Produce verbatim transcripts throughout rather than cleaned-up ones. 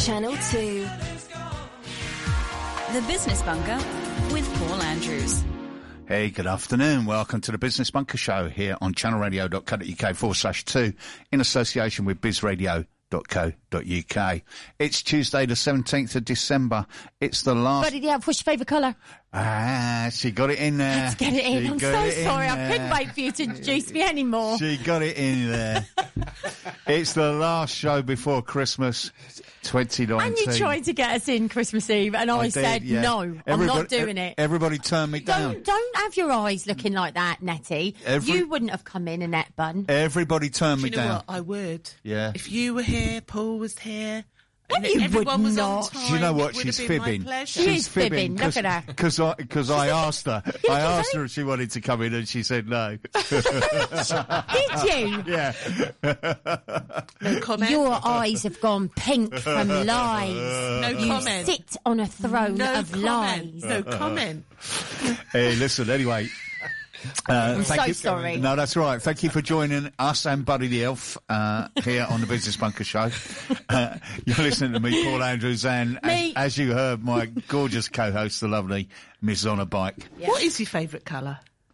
Channel two. The Business Bunker with Paul Andrews. Hey, good afternoon. Welcome to the Business Bunker Show here on channelradio.co.uk forward slash two in association with bizradio dot co dot uk. It's Tuesday the seventeenth of December. It's the last... Buddy, yeah, what's your favourite colour? Ah, she got it in there. Let's get it in. She I'm got so it in sorry. I there. couldn't wait for you to introduce me anymore. She got it in there. It's the last show before Christmas twenty nineteen. And you tried to get us in Christmas Eve, and I, I did, said, yeah. no, I'm Everybody- not doing it. Everybody turned me down. Don't, don't have your eyes looking like that, Nettie. Every- You wouldn't have come in a net bun. Everybody turned Do me you know down. what? I would. Yeah. If you were here, Paul was here, No, and you everyone would was not. on time, Do you know what? it would She's have been fibbing. My pleasure. She is fibbing. Look at her. Because I, cause I asked her. I asked say- her if she wanted to come in and she said no. Did you? Yeah. No comment. Your eyes have gone pink from lies. no You comment. sit on a throne no of comment. lies. No comment. Hey, listen, anyway. Uh, I'm thank so you. sorry. No, that's right. Thank you for joining us and Buddy the Elf uh, here on the Business Bunker Show. Uh, you're listening to me, Paul Andrews, and Me. as, as you heard, my gorgeous co-host, the lovely Miss On a Bike. What is your favourite colour?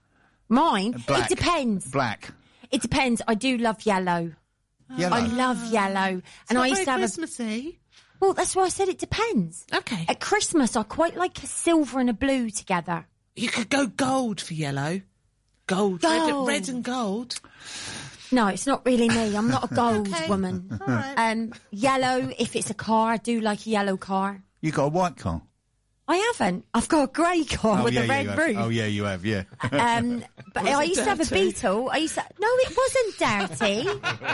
Mine? Black. It depends. Black. It depends. I do love yellow. Yellow. I love yellow. It's and not I used very to have a... Christmassy. Well, that's why I said it depends. Okay. At Christmas, I quite like a silver and a blue together. You could go gold for yellow. Gold. Gold. Red, red and gold. No, it's not really me. I'm not a gold Okay. woman. All right. Um, yellow, if it's a car, I do like a yellow car. You got a white car? I haven't. I've got a grey car with yeah, a yeah, red you have. roof. Oh, yeah, you have, yeah. Um, but Was I it used to have a dirty? Beetle. I used to, no, it wasn't dirty.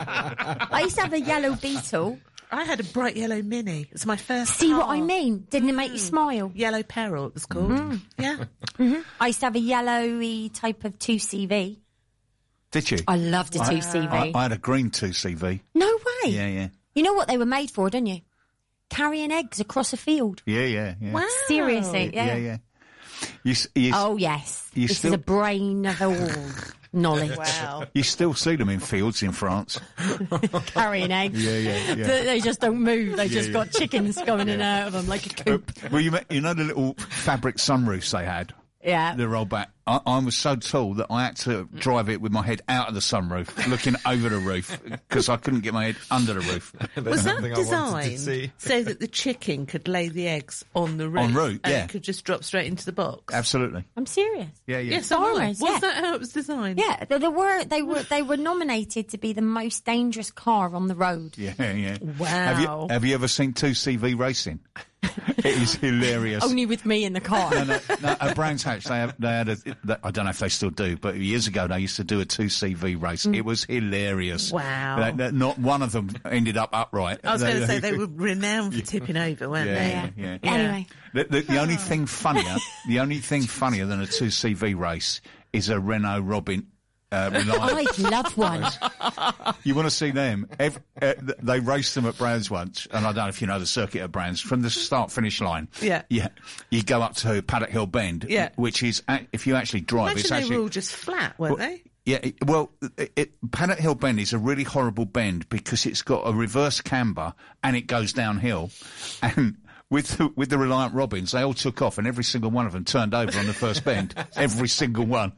I used to have a yellow Beetle. I had a bright yellow Mini. It's my first See car. what I mean? Didn't it make you smile? Yellow Peril, it was called. Mm-hmm. Yeah. I used to have a yellowy type of two C V. Did you? I loved a two C V. I, I had a green two C V. No way. Yeah, yeah. You know what they were made for, don't you? Carrying eggs across a field. Yeah, yeah, yeah. Wow. Seriously, yeah. Yeah, yeah. You, s- you, s- Oh, yes. You this still- is a brain of all knowledge. Wow. you still see them in fields in France. Carrying eggs. Yeah, yeah, yeah. They, they just don't move. They just yeah. got chickens going in and out of them like a coop. Well, you, met- you know the little fabric sunroofs they had? Yeah. The roll back. I, I was so tall that I had to drive it with my head out of the sunroof, looking over the roof, because I couldn't get my head under the roof. Was that something I wanted to designed see. so that the chicken could lay the eggs on the roof? En route, and yeah. it could just drop straight into the box? Absolutely. I'm serious. Yeah, yeah. Yes, am I. Farmers, Was yeah. that how it was designed? Yeah, they, they were they were they were nominated to be the most dangerous car on the road. Yeah, yeah. Wow. Have you, have you ever seen two C V racing? It is hilarious. Only with me in the car. No, no, no, at Brands Hatch, they, have, they had a, they, I don't know if they still do, but years ago they used to do a two C V race. It was hilarious. Wow. They- they- not one of them ended up upright. I was going to say they were renowned for tipping over, weren't Yeah, they? yeah, yeah. Anyway, The, the, the only thing funnier, the only thing funnier than a two C V race is a Renault Robin. Uh, Reliant. I'd love one. You want to see them? Ev uh, th- they raced them at Brands once, and I don't know if you know the circuit at Brands. From the start-finish line, Yeah. yeah, you go up to Paddock Hill Bend, Yeah. which is, a- if you actually drive, Imagine it's they actually... were all just flat, weren't Well, they? Yeah, it, well, it, it, Paddock Hill Bend is a really horrible bend because it's got a reverse camber and it goes downhill. And with the, with the Reliant Robins, they all took off and every single one of them turned over on the first bend. Every single one.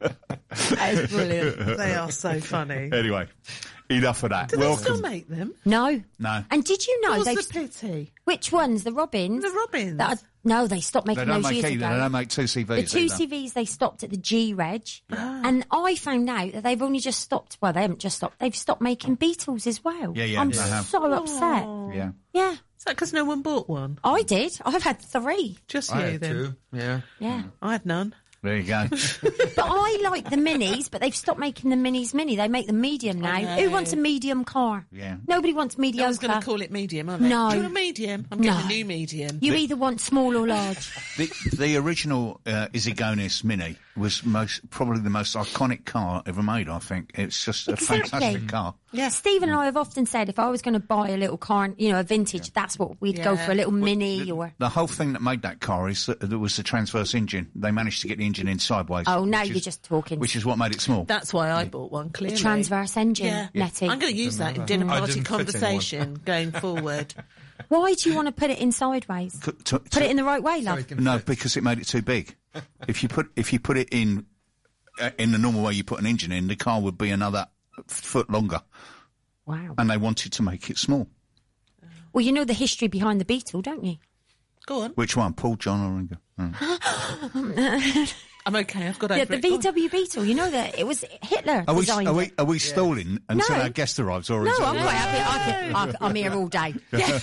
That is brilliant. They are so funny. Anyway, enough of that. Do they Welcome. still make them? No. No. And did you know What's they the pity? which ones? The Robins? The Robins. That are, no, they stopped They making don't those make years either. ago. They don't make two C Vs. The two either. C Vs they stopped at the G Reg, and I found out that they've only just stopped. Well, they haven't just stopped. They've stopped making Beetles as well. Yeah, yeah, I'm they have. so upset. Yeah. Yeah, Is that because no one bought one? I did. I've had three. Just I you had then? two. Yeah. Yeah, I had none. There you go. but I like the minis. But they've stopped making the minis mini. They make them medium now. know. Who wants a medium car? Yeah. Nobody wants I mediocre. was going to call it medium, aren't they? No. Do you want a medium? I'm getting No. a new medium. You either want small or large. The, the original uh, Izigonis Mini was most probably the most iconic car ever made, I think. It's just a Exactly. fantastic car. Yeah, Stephen and I have often said if I was going to buy a little car, you know, a vintage, that's what we'd go Yeah. for, a little mini or... The whole thing that made that car is that there was the transverse engine. They managed to get the engine in sideways. Oh, now which you're is- just talking. Which is what made it small. That's why I bought one, clearly. Transverse engine, Yeah. Nettie. I'm going to use that in dinner I party didn't fit in one. conversation going forward. Why do you want to put it in sideways? To, to, Put it in the right way, So love. it can No, fit. because it made it too big. If you put if you put it in uh, in the normal way you put an engine in, the car would be another foot longer, Wow. and they wanted to make it small. Well, you know the history behind the Beetle, don't you? Go on. Which one, Paul, John, or Ringo? Oh. I'm okay. I've got over Yeah, the it. Go on. V W Beetle. You know that it was Hitler Are we designed are we it. are we stalling until No. our guest arrives, or No, is it? I'm quite happy. I can, I, I'm here all day. Yeah.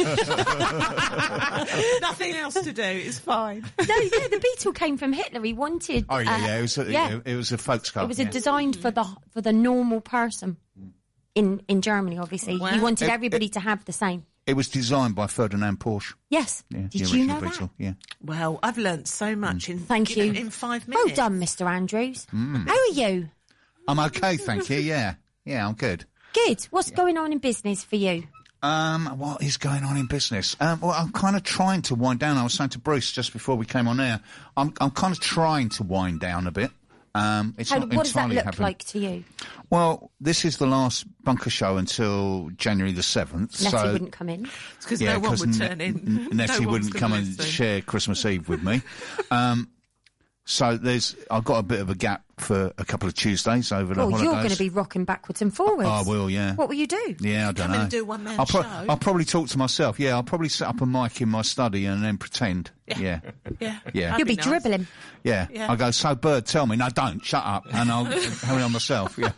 Nothing else to do. It's fine. No, yeah, the Beetle came from Hitler. He wanted. Oh yeah, uh, yeah. It was a, yeah. it, it was a folks car. It was yeah. a designed for the for the normal person in in Germany. Obviously, Wow. he wanted It- everybody to have the same. It was designed by Ferdinand Porsche. Yes. Yeah, Did the you original know Beetle. that? Yeah. Well, I've learnt so much in Thank you you. know, in five Well minutes. done, Mister Andrews. Mm. How are you? I'm okay, thank you. Yeah, yeah, I'm good. Good. What's going on in business for you? Um, what is going on in business? Um, well, I'm kind of trying to wind down. I was saying to Bruce just before we came on air, I'm I'm kind of trying to wind down a bit. Um, it's How, not what does that entirely look happening. like to you? Well, this is the last bunker show until January the seventh. Nettie so wouldn't come in. It's because yeah, no one 'cause would N- turn in. N- No Nettie one's wouldn't gonna come and listen. share Christmas Eve with me. Um, so there's, I've got a bit of a gap for a couple of Tuesdays over the Oh, holidays. you're going to be rocking backwards and forwards. I will, yeah. What will you do? Yeah, I don't Come know. and do a one-man I'll, pro- show. I'll probably talk to myself. Yeah, I'll probably set up a mic in my study and then pretend. Yeah, yeah, Yeah. Yeah. That'd You'll be nice. dribbling. yeah. Yeah. I'll go. So, Bird, tell me. No, don't. Shut up. And I'll have it on myself. Yeah.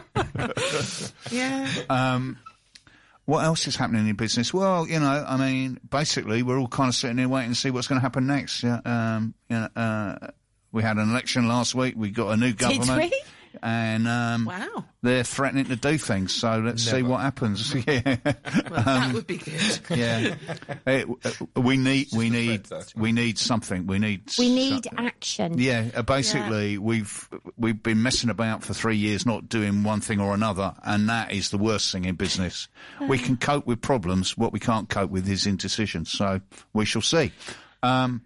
Yeah. Um, what else is happening in business? Well, you know, I mean, basically, we're all kind of sitting here waiting to see what's going to happen next. Yeah. Um, you know, uh, we had an election last week. We got a new government. we? And um, Wow. they're threatening to do things. So let's see Never. what happens. Yeah. Well, that would be good. Yeah, Eh, uh, we need we the need threats, that's we need something. We need We need some- action. Yeah, uh, basically we've we've been messing about for three years, not doing one thing or another, and that is the worst thing in business. We can cope with problems. What we can't cope with is indecision. So we shall see. Um,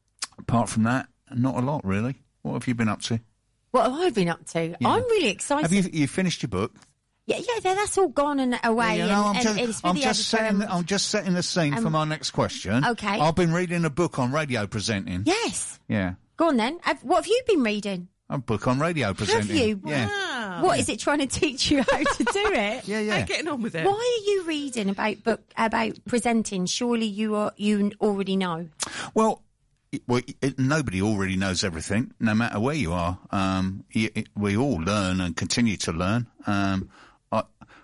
apart from that, not a lot really. What have you been up to? What have I been up to? I'm really excited. Have you you finished your book? Yeah, yeah, that's all gone and away. You and, know, I'm and just, it's for I'm the just editor setting, and- I'm just setting the scene for Um, my next question. okay. I've been reading a book on radio presenting. Yes. Yeah. Go on then. Have, what have you been reading? A book on radio presenting. you? Yeah. Wow. What is it trying to teach you how to do it? Yeah, How yeah. you getting on with it? Why are you reading about book about presenting? Surely you are you already know. Well, it, well it, nobody already knows everything, no matter where you are. Um, y it, we all learn and continue to learn. Um, I,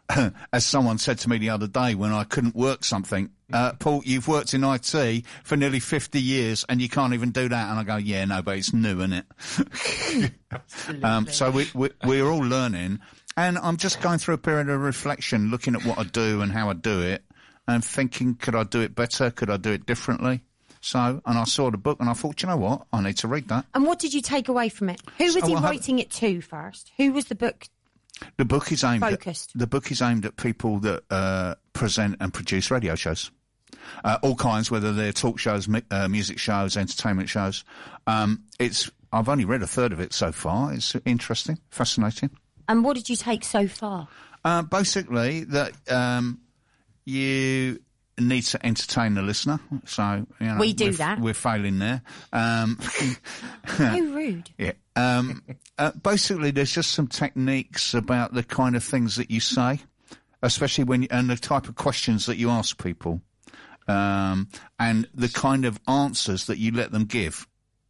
as someone said to me the other day when I couldn't work something, uh, Paul, you've worked in I T for nearly fifty years and you can't even do that. And I go, yeah, no, but it's new, isn't it? um, so we, we, we're all learning. And I'm just going through a period of reflection, looking at what I do and how I do it and thinking, could I do it better? Could I do it differently? So, and I saw the book and I thought, you know what? I need to read that. And what did you take away from it? Who was So he I have- writing it to first? Who was the book? The book is aimed Focused. at, the book is aimed at people that uh, present and produce radio shows. Uh, all kinds, whether they're talk shows, mu- uh, music shows, entertainment shows. Um, it's I've only read a third of it so far. It's interesting, fascinating. And what did you take so far? Uh, basically, that um, you need to entertain the listener. So you know, We do we're, that. We're failing there. Um, How rude. Yeah. Um, uh, basically, there's just some techniques about the kind of things that you say, especially when you, and the type of questions that you ask people, um, and the kind of answers that you let them give.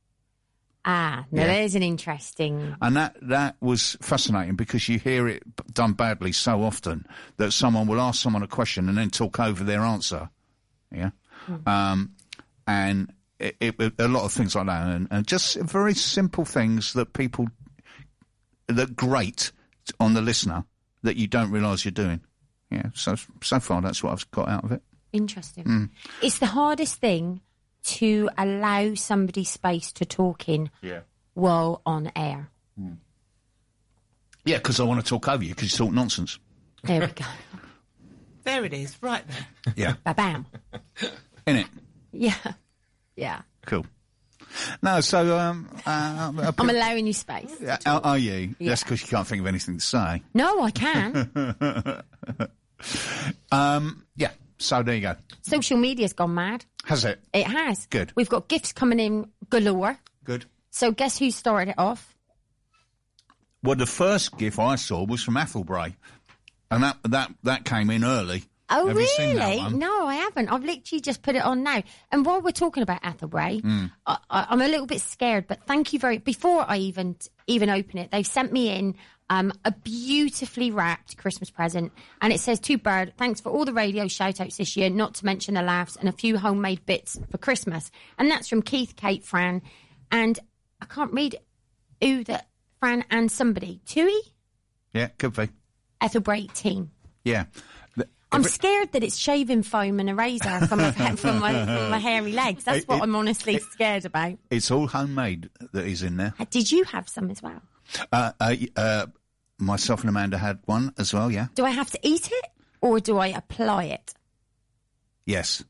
Ah, now Yeah. there's an interesting. And that, that was fascinating because you hear it b- done badly so often that someone will ask someone a question and then talk over their answer. Yeah. Um, and it, it, a lot of things like that, and, and just very simple things that people that grate on the listener that you don't realise you're doing. Yeah. So so far, that's what I've got out of it. Interesting. Mm. It's the hardest thing to allow somebody space to talk in Yeah. while on air. Yeah, because I want to talk over you because you talk nonsense. There we go. There it is, right there. Yeah. Ba-bam. Innit? Yeah. Yeah. Cool. No, so um, uh, I'm allowing you space. uh, are, are you? Yeah. That's because you can't think of anything to say. No, I can. Um, yeah. So there you go. Social media's gone mad. Has it? It has. Good. We've got gifts coming in galore. Good. So guess who started it off? Well, the first GIF I saw was from Athelbray, and that that that came in early. Oh, Have you seen that really? one? No, I haven't. I've literally just put it on now. And while we're talking about Athelbray, Mm. I, I, I'm a little bit scared, but thank you very... Before I even even open it, they've sent me in um, a beautifully wrapped Christmas present, and it says, to Bird, thanks for all the radio shout-outs this year, not to mention the laughs, and a few homemade bits for Christmas. And that's from Keith, Kate, Fran, and I can't read who that... Fran and somebody. Tui? Yeah, could be. Athelbray team. Yeah. The- I'm every- scared that it's shaving foam and a razor from my, from my, from my hairy legs. That's It- what it- I'm honestly it- scared about. It's all homemade that is in there. Did you have some as well? Uh, uh, uh, myself and Amanda had one as well, yeah? Do I have to eat it or do I apply it? Yes.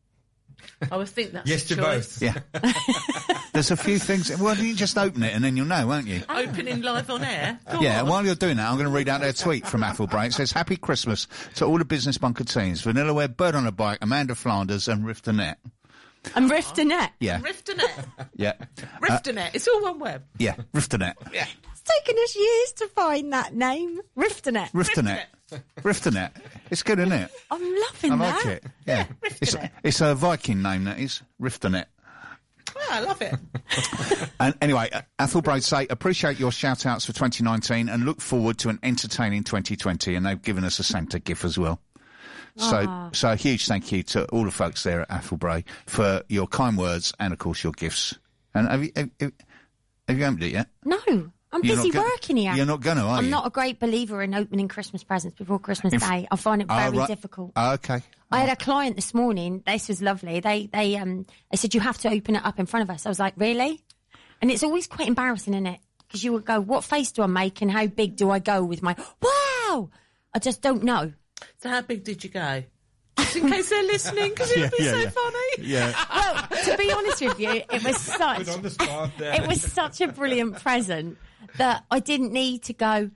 I would think that's Yes a to choice. both. Yeah. There's a few things. Well, you just open it and then you'll know, won't you? Opening live on air. Go Yeah, on. while you're doing that, I'm going to read out their tweet from Athelbray. It says, Happy Christmas to all the Business Bunker teams. Vanilla Web, Bird on a Bike, Amanda Flanders and Rifternet. And Rifternet. Yeah, Rifternet. yeah. Rifternet. It's all one web. Yeah, Rifternet. Yeah. It's taken us years to find that name. Rifternet. Rifternet. Rifternet. It's good, isn't it? I'm loving I like that. it. Yeah. It's, Rifternet. it's a Viking name, that is. Rifternet. Oh, I love it. And anyway, uh, Athelbray say, appreciate your shout-outs for twenty nineteen and look forward to an entertaining twenty twenty. And they've given us a Santa gift as well. So, so a huge thank you to all the folks there at Athelbray for your kind words and, of course, your gifts. And have you, have, have have you opened it yet? No, I'm You're busy not gonna- working here. You're not going to, are I'm you? not a great believer in opening Christmas presents before Christmas In- Day. I find it Oh, very right. difficult. Oh, okay. I had a client this morning. This was lovely. They they um they said you have to open it up in front of us. I was like, really? And it's always quite embarrassing, isn't it? Because you would go, what face do I make and how big do I go with my wow? I just don't know. So how big did you go? Just in case they're listening, because it would be yeah, so yeah. funny. Yeah. Well, to be honest with you, it was such Put on the spot there. it was such a brilliant present that I didn't need to go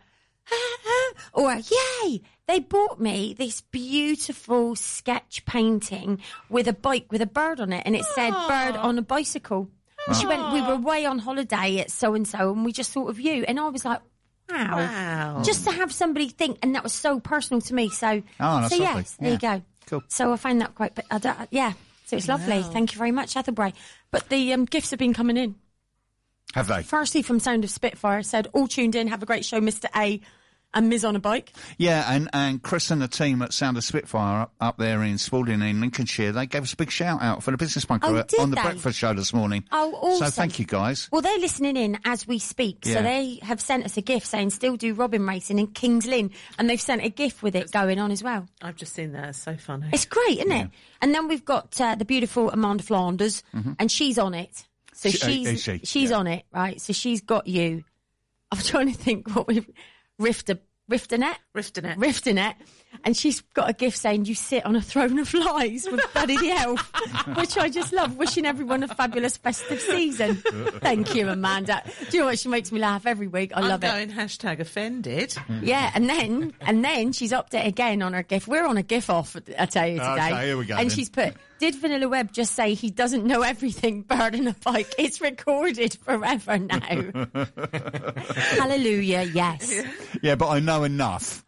or yay. They bought me this beautiful sketch painting with a bike with a bird on it, and it said "bird on a bicycle." And she went, "We were away on holiday at so and so, and we just thought of you." And I was like, "Wow!" Wow. Just to have somebody think, and that was so personal to me. So, Oh, that's so lovely. yes, there you Yeah. go. Cool. So I find that quite, but I don't, yeah. So it's lovely. Wow. Thank you very much, Athelbray. But the um, gifts have been coming in. Have they? Firstly, from Sound of Spitfire, said, all tuned in, have a great show, Mister A and Miz on a bike. Yeah, and, and Chris and the team at Sound of Spitfire up, up there in Spalding in Lincolnshire, they gave us a big shout out for the Business Bunker Oh, uh, did on the they? breakfast show this morning. Oh, awesome. So thank you guys. Well, they're listening in as we speak. Yeah. So they have sent us a gift saying, still do Robin racing in Kings Lynn. And they've sent a gift with it going on as well. I've just seen that. It's so funny. It's great, isn't it? And then we've got uh, the beautiful Amanda Flanders, and she's on it. So She- uh, she's is she? she's Yeah. on it, right? So she's got you. I'm trying to think what we've... Rifter, Rifternet? Rifternet. Rifternet. And she's got a gift saying you sit on a throne of lies with Buddy the Elf, which I just love. Wishing everyone a fabulous festive season. Thank you, Amanda. Do you know what? She makes me laugh every week. I I'm love it. going hashtag offended. Yeah, and then and then she's upped it again on her GIF. We're on a GIF off, I tell you today. Okay, here we go And then. she's put, did Vanilla Web just say he doesn't know everything, bird and a bike? It's recorded forever now. Hallelujah, yes. Yeah, but I know enough.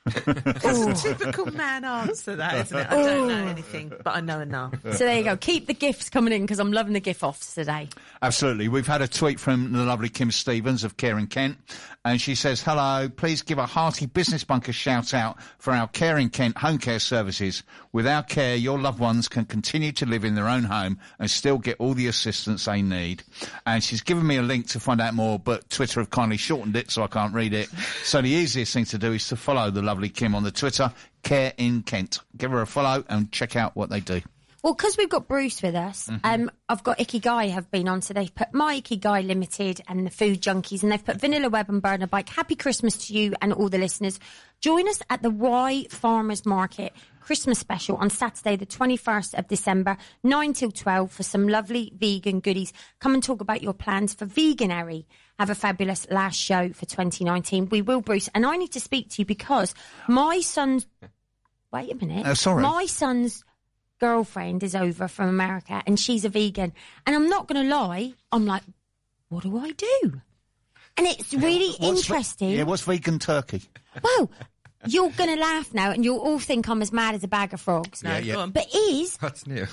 That's a typical man answer, that, isn't it? I don't know anything, but I know enough. So there you go. Keep the gifts coming in because I'm loving the GIF offs today. Absolutely. We've had a tweet from the lovely Kim Stevens of Care in Kent, and she says, hello, please give a hearty Business Bunker shout out for our Care in Kent home care services. With our care, your loved ones can continue to live in their own home and still get all the assistance they need. And she's given me a link to find out more, but Twitter have kindly shortened it so I can't read it. So the easiest thing to do is to follow the lovely Kim on the Twitter, Care in Kent. Give her a follow and check out what they do. Well, because we've got Bruce with us, um, I've got Ikigai have been on, so they've put My Ikigai Limited and the Food Junkies, and they've put Vanilla Web and Burner Bike. Happy Christmas to you and all the listeners. Join us at the Y Farmers Market Christmas special on Saturday, the twenty-first of December, nine till twelve, for some lovely vegan goodies. Come and talk about your plans for Veganuary. Have a fabulous last show for twenty nineteen. We will, Bruce, and I need to speak to you because my son's wait a minute. Oh, sorry. My son's girlfriend is over from America and she's a vegan. And I'm not going to lie, I'm like, what do I do? And it's really What's ve- interesting. yeah, what's vegan turkey? Well, you're going to laugh now and you'll all think I'm as mad as a bag of frogs. No, yeah. go on. But is, That's new.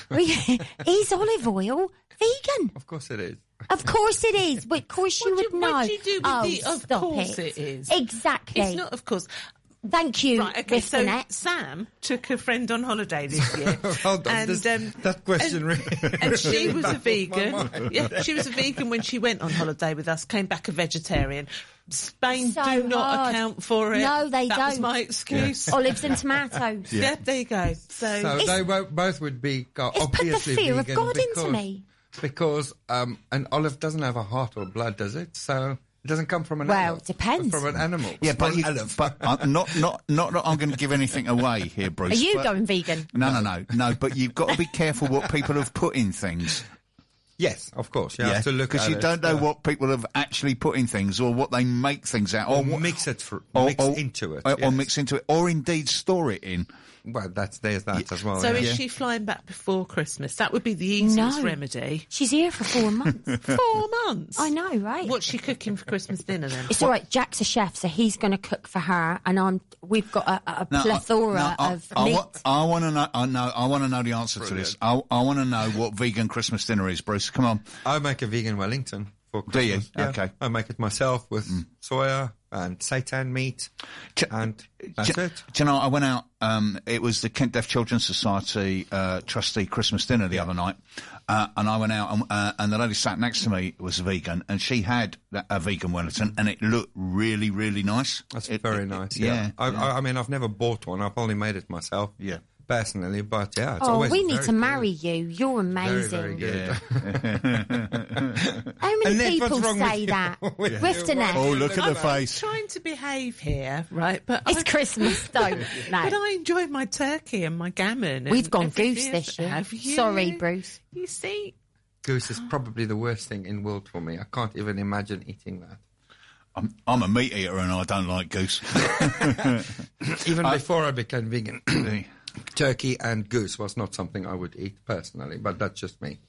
is olive oil vegan? Of course it is. Of course it is. But of course you What would do, know. what do you do with oh, the of stop course it. it is? Exactly. It's not of course. Thank you, Right, okay, so Riffinette. Sam took a friend on holiday this year. Hold on, and, this- um, that question and, really- and she really was a baffles my vegan. mind. Yeah, she was a vegan when she went on holiday with us, came back a vegetarian. Spain So do not hard. account for it. No, they that was don't. my excuse. Olives and tomatoes. Yeah. there you go. So, So they wo- both would be uh, It's put the obviously fear of vegan God because, into me. Because um, an olive doesn't have a heart or blood, does it? So it doesn't come from an Well, animal. it depends. From an animal. Yeah, but, From you, an olive. but uh, not, not, not that I'm going to give anything away here, Bruce. Are you but- going vegan? No, no, no, no. But you've got to be careful what people have put in things. Yes, of course. You have to look because at you it, don't know yeah. what people have actually put in things, or what they make things out, Or or what, mix it, for, or, mix or- into it. or, or yes. mix into it, or indeed store it in. Well, that's there's that as well. so yeah. is she flying back before Christmas? That would be the easiest No. remedy. She's here for four months. Four months. I know, right? What's she cooking for Christmas dinner then? It's all right. Jack's a chef, so he's going to cook for her, and I'm. We've got a, a No, I- plethora no, I, of I, meat. wa- I want to know. I know. I want to know the answer to this. I, I want to know what vegan Christmas dinner is, Bruce. Come on. I make a vegan Wellington for Do you? Christmas. Yeah. Okay. I make it myself with soya and seitan meat, Ch- and that's do, it. do you know, I went out, um, it was the Kent Deaf Children's Society uh, trustee Christmas dinner the other night, uh, and I went out, and, uh, and the lady sat next to me was a vegan, and she had that, a vegan Wellington, and it looked really, really nice. That's It- very it- nice. Yeah. Yeah. I, I, I mean, I've never bought one. I've only made it myself. Yeah. Personally, but yeah, it's oh, always we need very to good. marry you. You're amazing. Very, very good. How many Annette, what's people wrong with say you? that? With you? Riffinette. Oh, look at the I'm face. trying to behave here, right? But It's I, Christmas, don't. but No. I enjoy my turkey and my gammon. and We've gone everything goose else. this year. Have you? Sorry, Bruce. You see, Goose is probably the worst thing in the world for me. I can't even imagine eating that. I'm, I'm a meat eater and I don't like goose. Even before I became vegan, Yeah. turkey and goose was not something I would eat personally, but that's just me.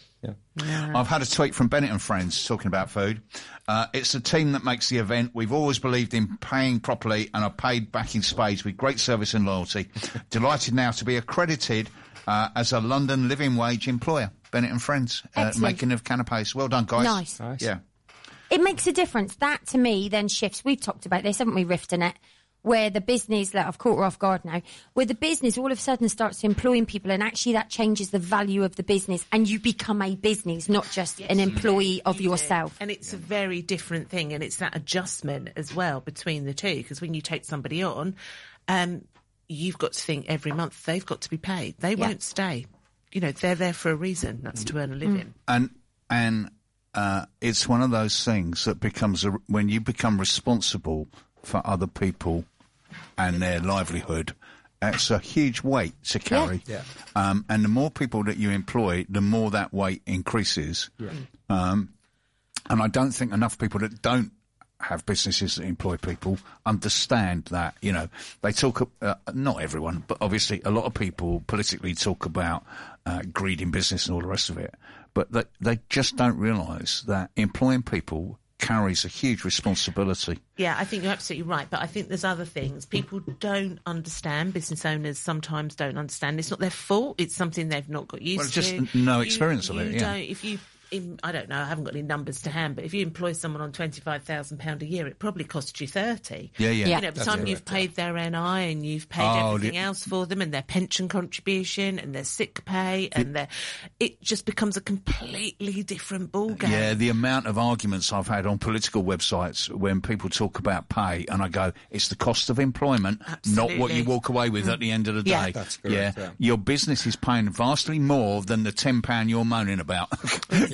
Yeah. I've had a tweet from Bennett and Friends talking about food. Uh, it's the team that makes the event. We've always believed in paying properly and are paid back in spades with great service and loyalty. Delighted now to be accredited uh, as a London living wage employer. Bennett and Friends, uh, Excellent. making of canapes. Well done, guys. Nice. Nice. Yeah. It makes a difference. That, to me, then shifts. We've talked about this, haven't we, Riffinette? Where the business, like, I've caught her off guard now, where the business all of a sudden starts employing people, and actually that changes the value of the business, and you become a business, not just an employee of You do. yourself. And it's a very different thing, and it's that adjustment as well between the two. Because when you take somebody on, um, you've got to think every month they've got to be paid. They Yeah. won't stay. You know, they're there for a reason. That's to earn a living. And and uh, it's one of those things that becomes a, when you become responsible for other people and their livelihood. It's a huge weight to carry. Yeah. Um, and the more people that you employ, the more that weight increases. Yeah. Um, and I don't think enough people that don't have businesses that employ people understand that. You know, they talk, uh, not everyone, but obviously a lot of people politically talk about uh, greed in business and all the rest of it. But they, they just don't realise that employing people carries a huge responsibility. Yeah, I think you're absolutely right. But I think there's other things. People don't understand. Business owners sometimes don't understand. It's not their fault. It's something they've not got used Well, just to. no You- experience of you it, yeah. Don't, if you, in, I don't know, I haven't got any numbers to hand, but if you employ someone on twenty-five thousand pounds a year, it probably costs you thirty. Yeah, yeah. Yeah. You know, by the That's time correct, you've paid their N I and you've paid Oh, everything the- else for them and their pension contribution and their sick pay and their, it just becomes a completely different ballgame. Yeah, the amount of arguments I've had on political websites when people talk about pay, and I go, it's the cost of employment, not what you Absolutely. walk away with at the end of the day. Yeah. That's correct, yeah. Your business is paying vastly more than the ten pounds you're moaning about. Exactly.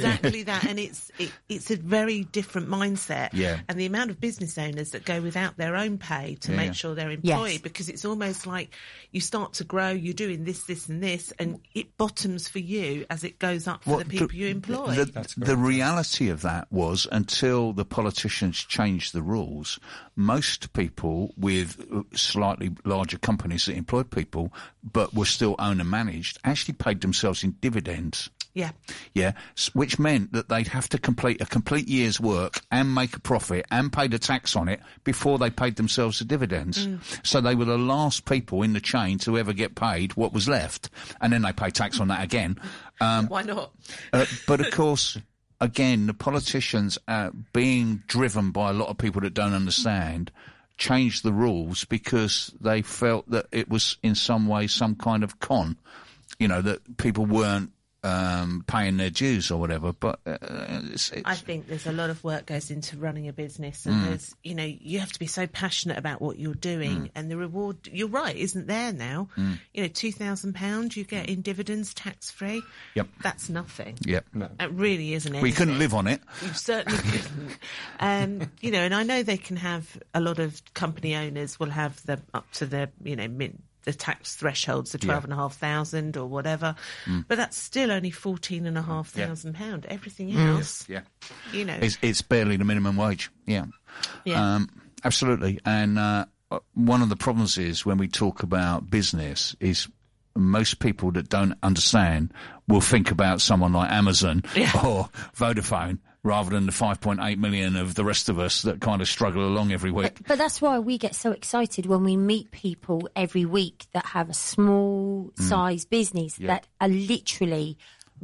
exactly that, and it's it, it's a very different mindset. Yeah. And the amount of business owners that go without their own pay to Yeah. make sure they're employed, Yes. because it's almost like you start to grow, you're doing this, this, and this, and it bottoms for you as it goes up for Well, the people you employ. The, the reality of that was, until the politicians changed the rules, most people with slightly larger companies that employed people but were still owner managed actually paid themselves in dividends. yeah. Yeah, s- which meant that they'd have to complete a complete year's work and make a profit and pay the tax on it before they paid themselves the dividends. So they were the last people in the chain to ever get paid what was left, and then they pay tax on that again. Um, Why not? uh, but of course, again, the politicians, uh, being driven by a lot of people that don't understand, changed the rules because they felt that it was in some way some kind of con, you know, that people weren't um, paying their dues or whatever. But uh, it's, it's, I think there's a lot of work goes into running a business, and there's, you know, you have to be so passionate about what you're doing, and the reward, you're right, isn't there now. You know, two thousand pounds you get in dividends tax free. Yep. That's nothing. Yep. It really isn't. We couldn't anything. live on it. You certainly couldn't. Um, you know, and I know they can have, a lot of company owners will have the up to the, you know, min, the tax thresholds, the twelve and a half thousand or whatever, but that's still only fourteen and a half thousand pound. Everything else, Yeah. you know, It's, it's barely the minimum wage. Yeah. yeah. Um, absolutely. And uh, one of the problems is when we talk about business is most people that don't understand will think about someone like Amazon Yeah. or Vodafone rather than the five point eight million of the rest of us that kind of struggle along every week. But that's why we get so excited when we meet people every week that have a small size business that are literally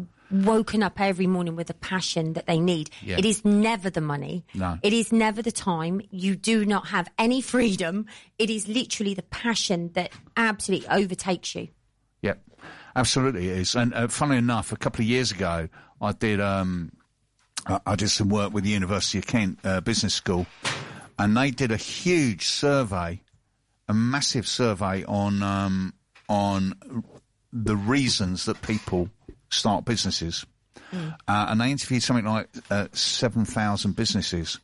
woken up every morning with a passion that they need. Yeah. It is never the money. No. It is never the time. You do not have any freedom. It is literally the passion that absolutely overtakes you. Yep, absolutely it is. And uh, funnily enough, a couple of years ago, I did um, I, I did some work with the University of Kent uh, Business School, and they did a huge survey, a massive survey on um, on the reasons that people start businesses, uh, and they interviewed something like uh, seven thousand businesses,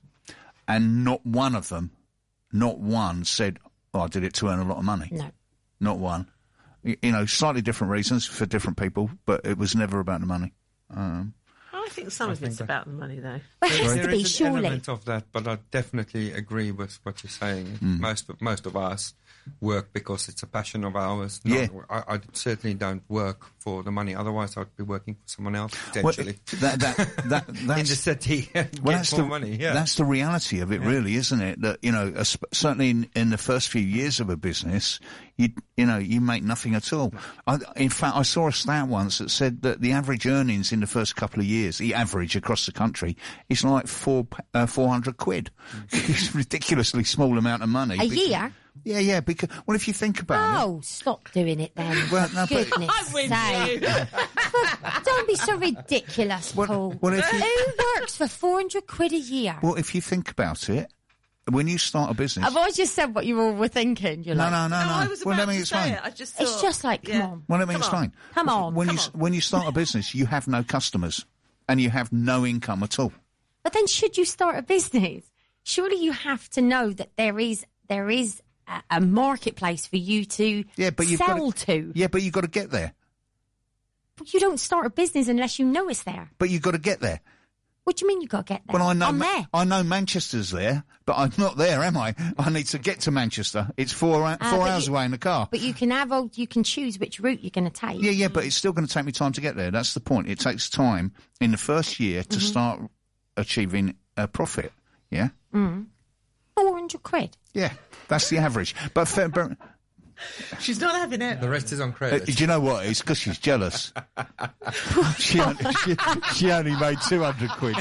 and not one of them, not one said, "Oh, I did it to earn a lot of money." No. Not one. You know, slightly different reasons for different people, but it was never about the money. Um, I think some of it's about the money, though. But it has There to be, is an surely. element of that, but I definitely agree with what you're saying. Most of, most of us work because it's a passion of ours. Not- Yeah. I, I certainly don't work for the money. Otherwise, I'd be working for someone else well, potentially that, that, that, in that's, the city and well, get that's more the, money. Yeah, that's the reality of it, really, isn't it? That, you know, as- certainly in, in the first few years of a business, you you know, you make nothing at all. I, in fact, I saw a stat once that said that the average earnings in the first couple of years, the average across the country, is like four uh, four hundred quid. It's a ridiculously small amount of money. A because- year? Yeah, yeah. Because well, if you think about it. Oh, stop doing it then. Well, no, but- Goodness I'm with sake. you. Don't be so ridiculous, Paul. well, if you- Who works for four hundred quid a year? Well, if you think about it, when you start a business, I've always just said what you all were thinking. You're no, like, no, no, no. No, I was well, about let me to explain. say it. I just It's thought- just like, come yeah. on. Well, let me Come on. explain. Come on. When Come you on. when you start a business, you have no customers and you have no income at all. But then, should you start a business, surely you have to know that there is there is a, a marketplace for you to Yeah, but you've sell got to. Yeah, but you've got to get there. But you don't start a business unless you know it's there. But you've got to get there. What do you mean you got to get there? Well, I know I'm Ma- there. I know Manchester's there, but I'm not there, am I? I need to get to Manchester. It's four hou- Ah, four but hours you- away in the car. But you can have all, you can choose which route you're going to take. Yeah, yeah, but it's still going to take me time to get there. That's the point. It takes time in the first year to Mm-hmm. start achieving a profit. Yeah, four hundred quid. yeah, that's the average. But, fair, but She's not having it. the rest is on Uh, credit. do you know what? It's because she's jealous. she, only, she, she only made two hundred quid.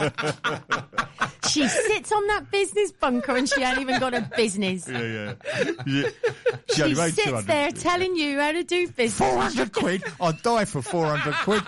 She sits on that business bunker and she ain't even got a business. yeah, yeah. She She only made two sits hundred. there telling you how to do business. four hundred quid? I'd die for four hundred quid.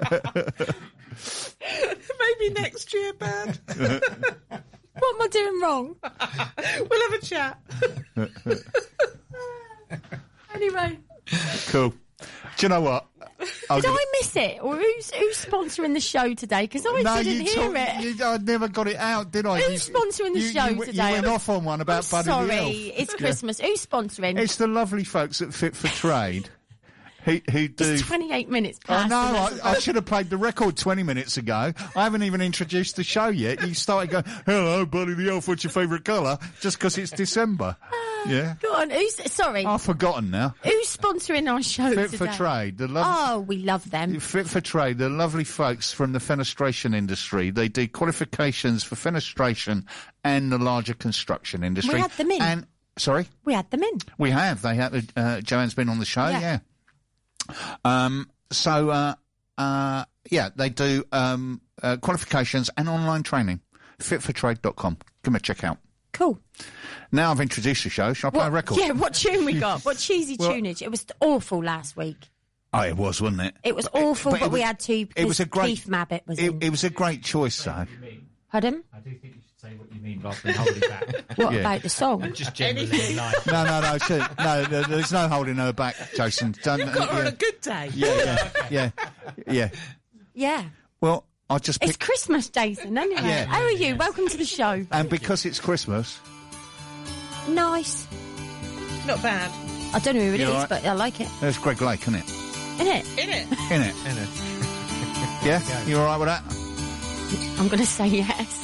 Maybe next year, Bad. What am I doing wrong? We'll have a chat. Anyway. Cool. Do you know what? I'm Did gonna- I miss it? Or who's who's sponsoring the show today? Because I No, didn't you hear talk- it. You, I never got it out, did I? Who's You- sponsoring the you- show you, you today? went off on one about I'm Buddy the sorry, Elf. it's Yeah. Christmas. Who's sponsoring? It's the lovely folks at Fit for Trade who, who do... It's twenty-eight minutes I past. know, and I, that's- I should have played the record twenty minutes ago. I haven't even introduced the show yet. You started going, hello, Buddy the Elf, what's your favourite colour? Just because it's December. Yeah. Go on, who's... Sorry. I've forgotten now. Who's sponsoring our show Fit today? for Trade. The lo- Oh, we love them. Fit for Trade, the lovely folks from the fenestration industry. They do qualifications for fenestration and the larger construction industry. We had them in. And, sorry? We had them in. We have. They had, uh, Joanne's been on the show, Yeah. yeah. Um, so, uh, uh, yeah, they do, um, uh, qualifications and online training. fit for trade dot com. Give me a check out. Cool. Now I've introduced the show. Shall I play What, a record? yeah, what tune we got? What cheesy Well- tunage? It was awful last week. Oh, it was, wasn't it? It was awful, but, it we was- had to because It was a great. Keith Mabbitt was it, in. it was a great choice, though. Pardon? I do think you should say what you mean rather than hold it back. What Yeah. about the song? Just generally in life. No, no, no, she- no. there- There's no holding her back, Jason. Don't, You've got her on yeah, a good day. yeah, yeah, yeah, yeah. Yeah. Well, I just It's picked, Christmas, Jason, anyway. Yeah. How are you? Welcome to the show. and because it's Christmas, Nice. Not bad. I don't know who it You is, all right? but I like it. there's Greg Lake, isn't it? Isn't it? In it? In it? In it. Yeah, you all right with that? I'm going to say yes.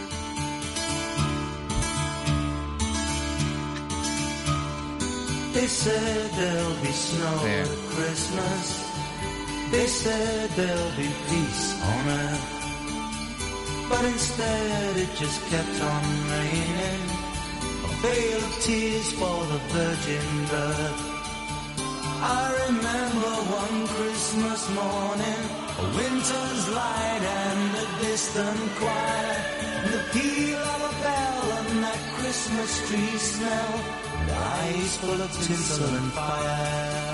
They said there'll be snow Yeah. at Christmas. They said there'll be peace on earth. But instead it just kept on raining. A veil of tears for the virgin birth. I remember one Christmas morning, a winter's light and a distant choir, and the peal of a bell and that Christmas tree smell, and eyes full of tinsel and fire.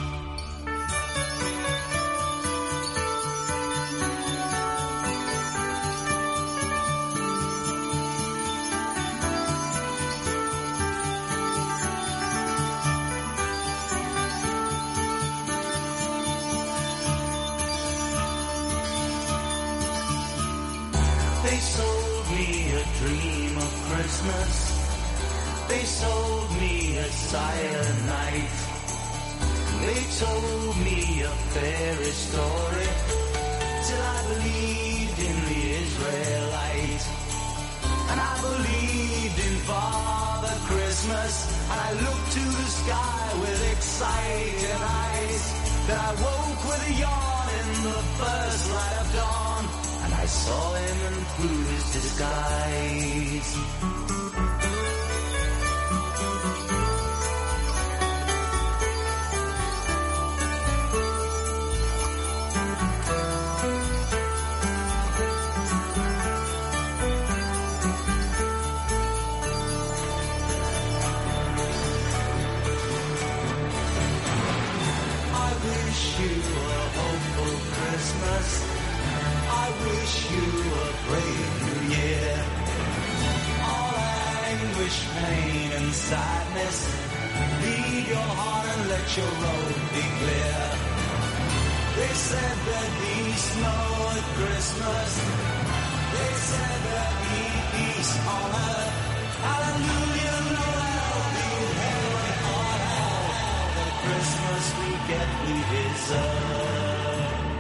They sold me a dream of Christmas. They sold me a silent night. They told me a fairy story till I believed in the Israelite. And I believed in Father Christmas. And I looked to the sky with excited eyes. Then I woke with a yawn in the first light of dawn. And I saw him and through his disguise. I wish you a hopeful Christmas. I wish you a brave new year. All anguish, pain and sadness, lead your heart and let your road be clear. They said there'd be snow at Christmas. They said there'd be peace on earth. Hallelujah, Noel, be heaven on hell. The Christmas we get we deserve.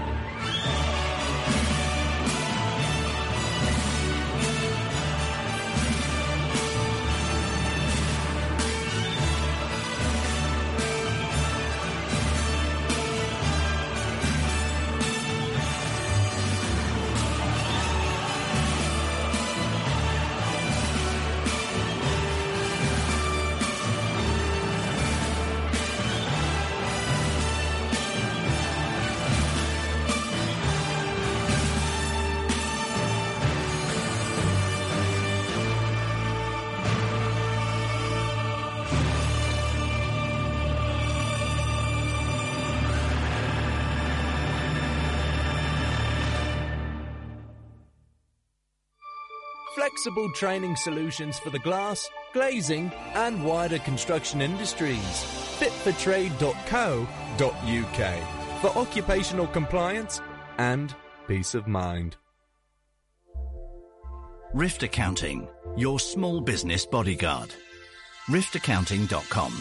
Flexible training solutions for the glass, glazing and wider construction industries. fit for trade dot co dot uk. for occupational compliance and peace of mind. Rift Accounting, your small business bodyguard. rift accounting dot com.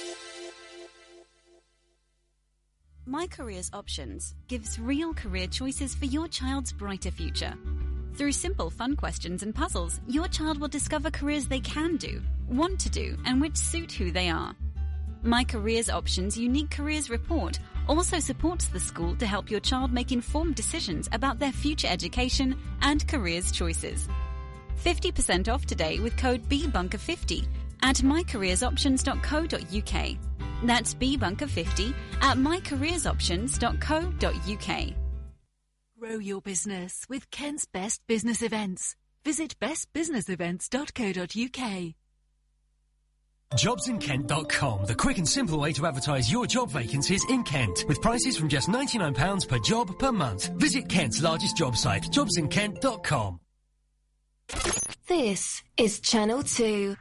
My Careers Options gives real career choices for your child's brighter future. Through simple, fun questions and puzzles, your child will discover careers they can do, want to do, and which suit who they are. My Careers Options Unique Careers Report also supports the school to help your child make informed decisions about their future education and careers choices. fifty percent off today with code B bunker fifty at my careers options dot co dot uk. That's B bunker fifty at my careers options dot co dot uk. Grow your business with Kent's Best Business Events. Visit best business events dot co dot uk. jobs in kent dot com, the quick and simple way to advertise your job vacancies in Kent, with prices from just ninety-nine pounds per job per month. Visit Kent's largest job site, jobs in kent dot com. This is Channel two.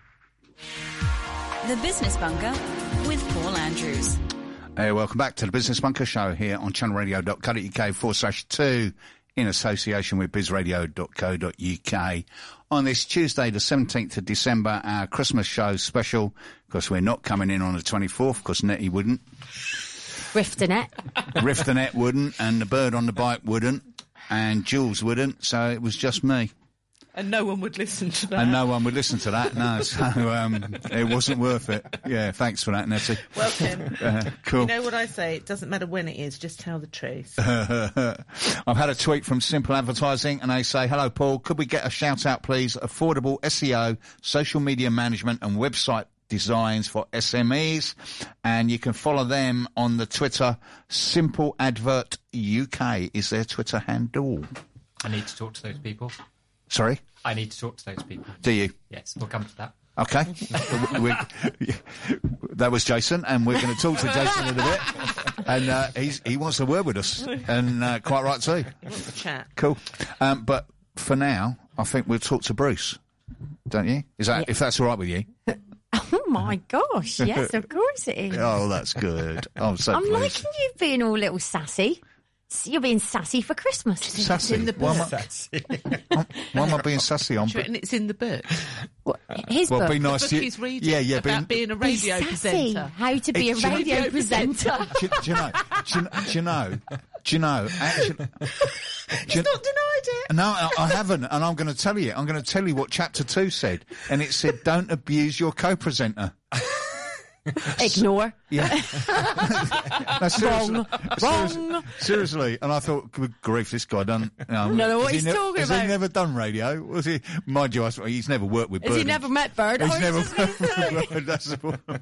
The Business Bunker with Paul Andrews. Hey, welcome back to the Business Bunker Show here on channelradio dot co dot uk forward slash two in association with biz radio dot co dot uk. On this Tuesday, the seventeenth of December, our Christmas show special, because we're not coming in on the twenty-fourth, because Nettie wouldn't. Rifternet. Rifternet wouldn't, and the bird on the bike wouldn't, and Jules wouldn't, so it was just me. And no one would listen to that. And no one would listen to that, no. So um, it wasn't worth it. Yeah, thanks for that, Nettie. Well, Tim, uh, cool. You know what I say? It doesn't matter when it is, just tell the truth. I've had a tweet from Simple Advertising, and they say, hello, Paul, could we get a shout-out, please? Affordable S E O, social media management and website designs for S M Es. And you can follow them on the Twitter, Simple Advert U K is their Twitter handle. I need to talk to those people. Sorry? I need to talk to those people. Do you? Yes, we'll come to that. Okay. we, that was Jason, and we're going to talk to Jason in a bit. And uh, he's, he wants a word with us, and uh, quite right too. He wants to chat. Cool. Um, but for now, I think we'll talk to Bruce, don't you? Is that, yeah. If that's all right with you? Oh my gosh, yes, of course it is. Oh, that's good. I'm so I'm pleased. liking you being all little sassy. You're being sassy for Christmas. Sassy? It's in the Why am I, sassy. why am I being sassy on? And it's in the book. What, his well, book? be nice the book to you. he's reading yeah, yeah, about be, being a Be radio sassy. presenter. How to be a It- do you- radio, radio presenter. do, do you know? Do you, do you know? Do you know? Actually, He's not denied it. no, I, I haven't, and I'm going to tell you. I'm going to tell you what chapter two said, and it said, "Don't abuse your co-presenter." Ignore. Yeah. No, seriously, Wrong. seriously, Wrong. seriously, and I thought, good grief, this guy done. You know, No, no, what has he's he ne- talking has about. he never done radio? Was he? Mind you, I, swear, he's never worked with. Has he Bird. never met Bird? He's I was never just gonna say. worked with Bird. That's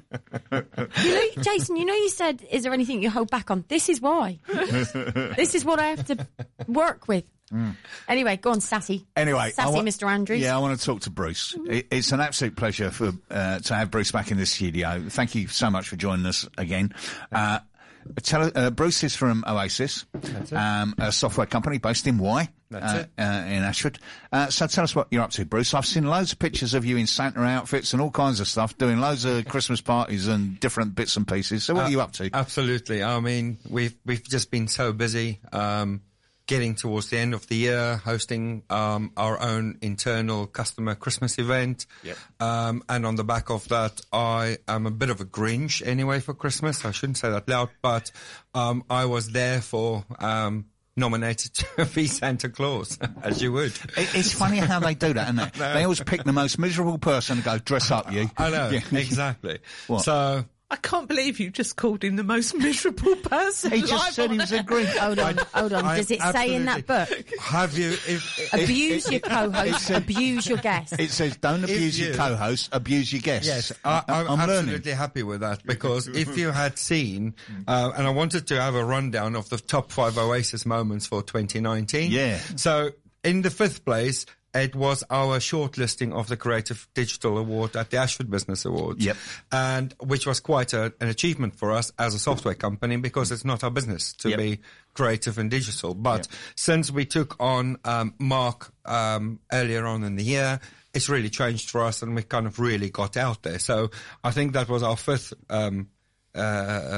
the You know, Jason, you know you said, is there anything you hold back on? This is why. This is what I have to work with. Mm. Anyway, go on, sassy. Anyway, sassy, I wa- Mister Andrews. Yeah, I want to talk to Bruce. It, it's an absolute pleasure for uh, to have Bruce back in the studio. Thank you so much for joining us again. Uh, tell, uh, Bruce is from Oasis, um, a software company based in Y, That's uh, it. uh, in Ashford. Uh, so tell us what you're up to, Bruce. I've seen loads of pictures of you in Santa outfits and all kinds of stuff, doing loads of Christmas parties and different bits and pieces. So what Uh, are you up to? Absolutely. I mean, we've we've just been so busy. Um, Getting towards the end of the year, hosting um, our own internal customer Christmas event. Yep. Um, and on the back of that, I am a bit of a Grinch anyway for Christmas. I shouldn't say that loud, but um, I was there for um, nominated to be Santa Claus, as you would. It, it's funny how they do that, isn't it? They always pick the most miserable person and go, dress up, you. I know, Yeah. exactly. What? So... I can't believe you just called him the most miserable person. He just alive said he on was a earth. Grinch. Hold on, hold on. I Does it say in that book? absolutely- Have you... If, Abuse your co-host, abuse your guest. It says, don't If abuse your you- co-host, abuse your guests. Yes, I, I'm, I'm absolutely learning. happy with that, because if you had seen, uh, and I wanted to have a rundown of the top five Oasis moments for twenty nineteen. Yeah. So in the fifth place, it was our shortlisting of the Creative Digital Award at the Ashford Business Awards. Yep. And which was quite a, an achievement for us as a software company, because it's not our business to Yep. be creative and digital. But Yep. since we took on um, Mark um, earlier on in the year, it's really changed for us, and we kind of really got out there. So I think that was our fifth um, uh,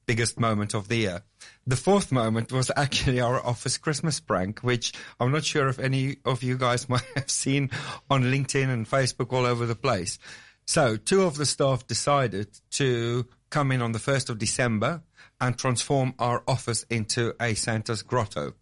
biggest moment of the year. The fourth moment was actually our office Christmas prank, which I'm not sure if any of you guys might have seen on LinkedIn and Facebook all over the place. So two of the staff decided to come in on the first of December and transform our office into a Santa's grotto.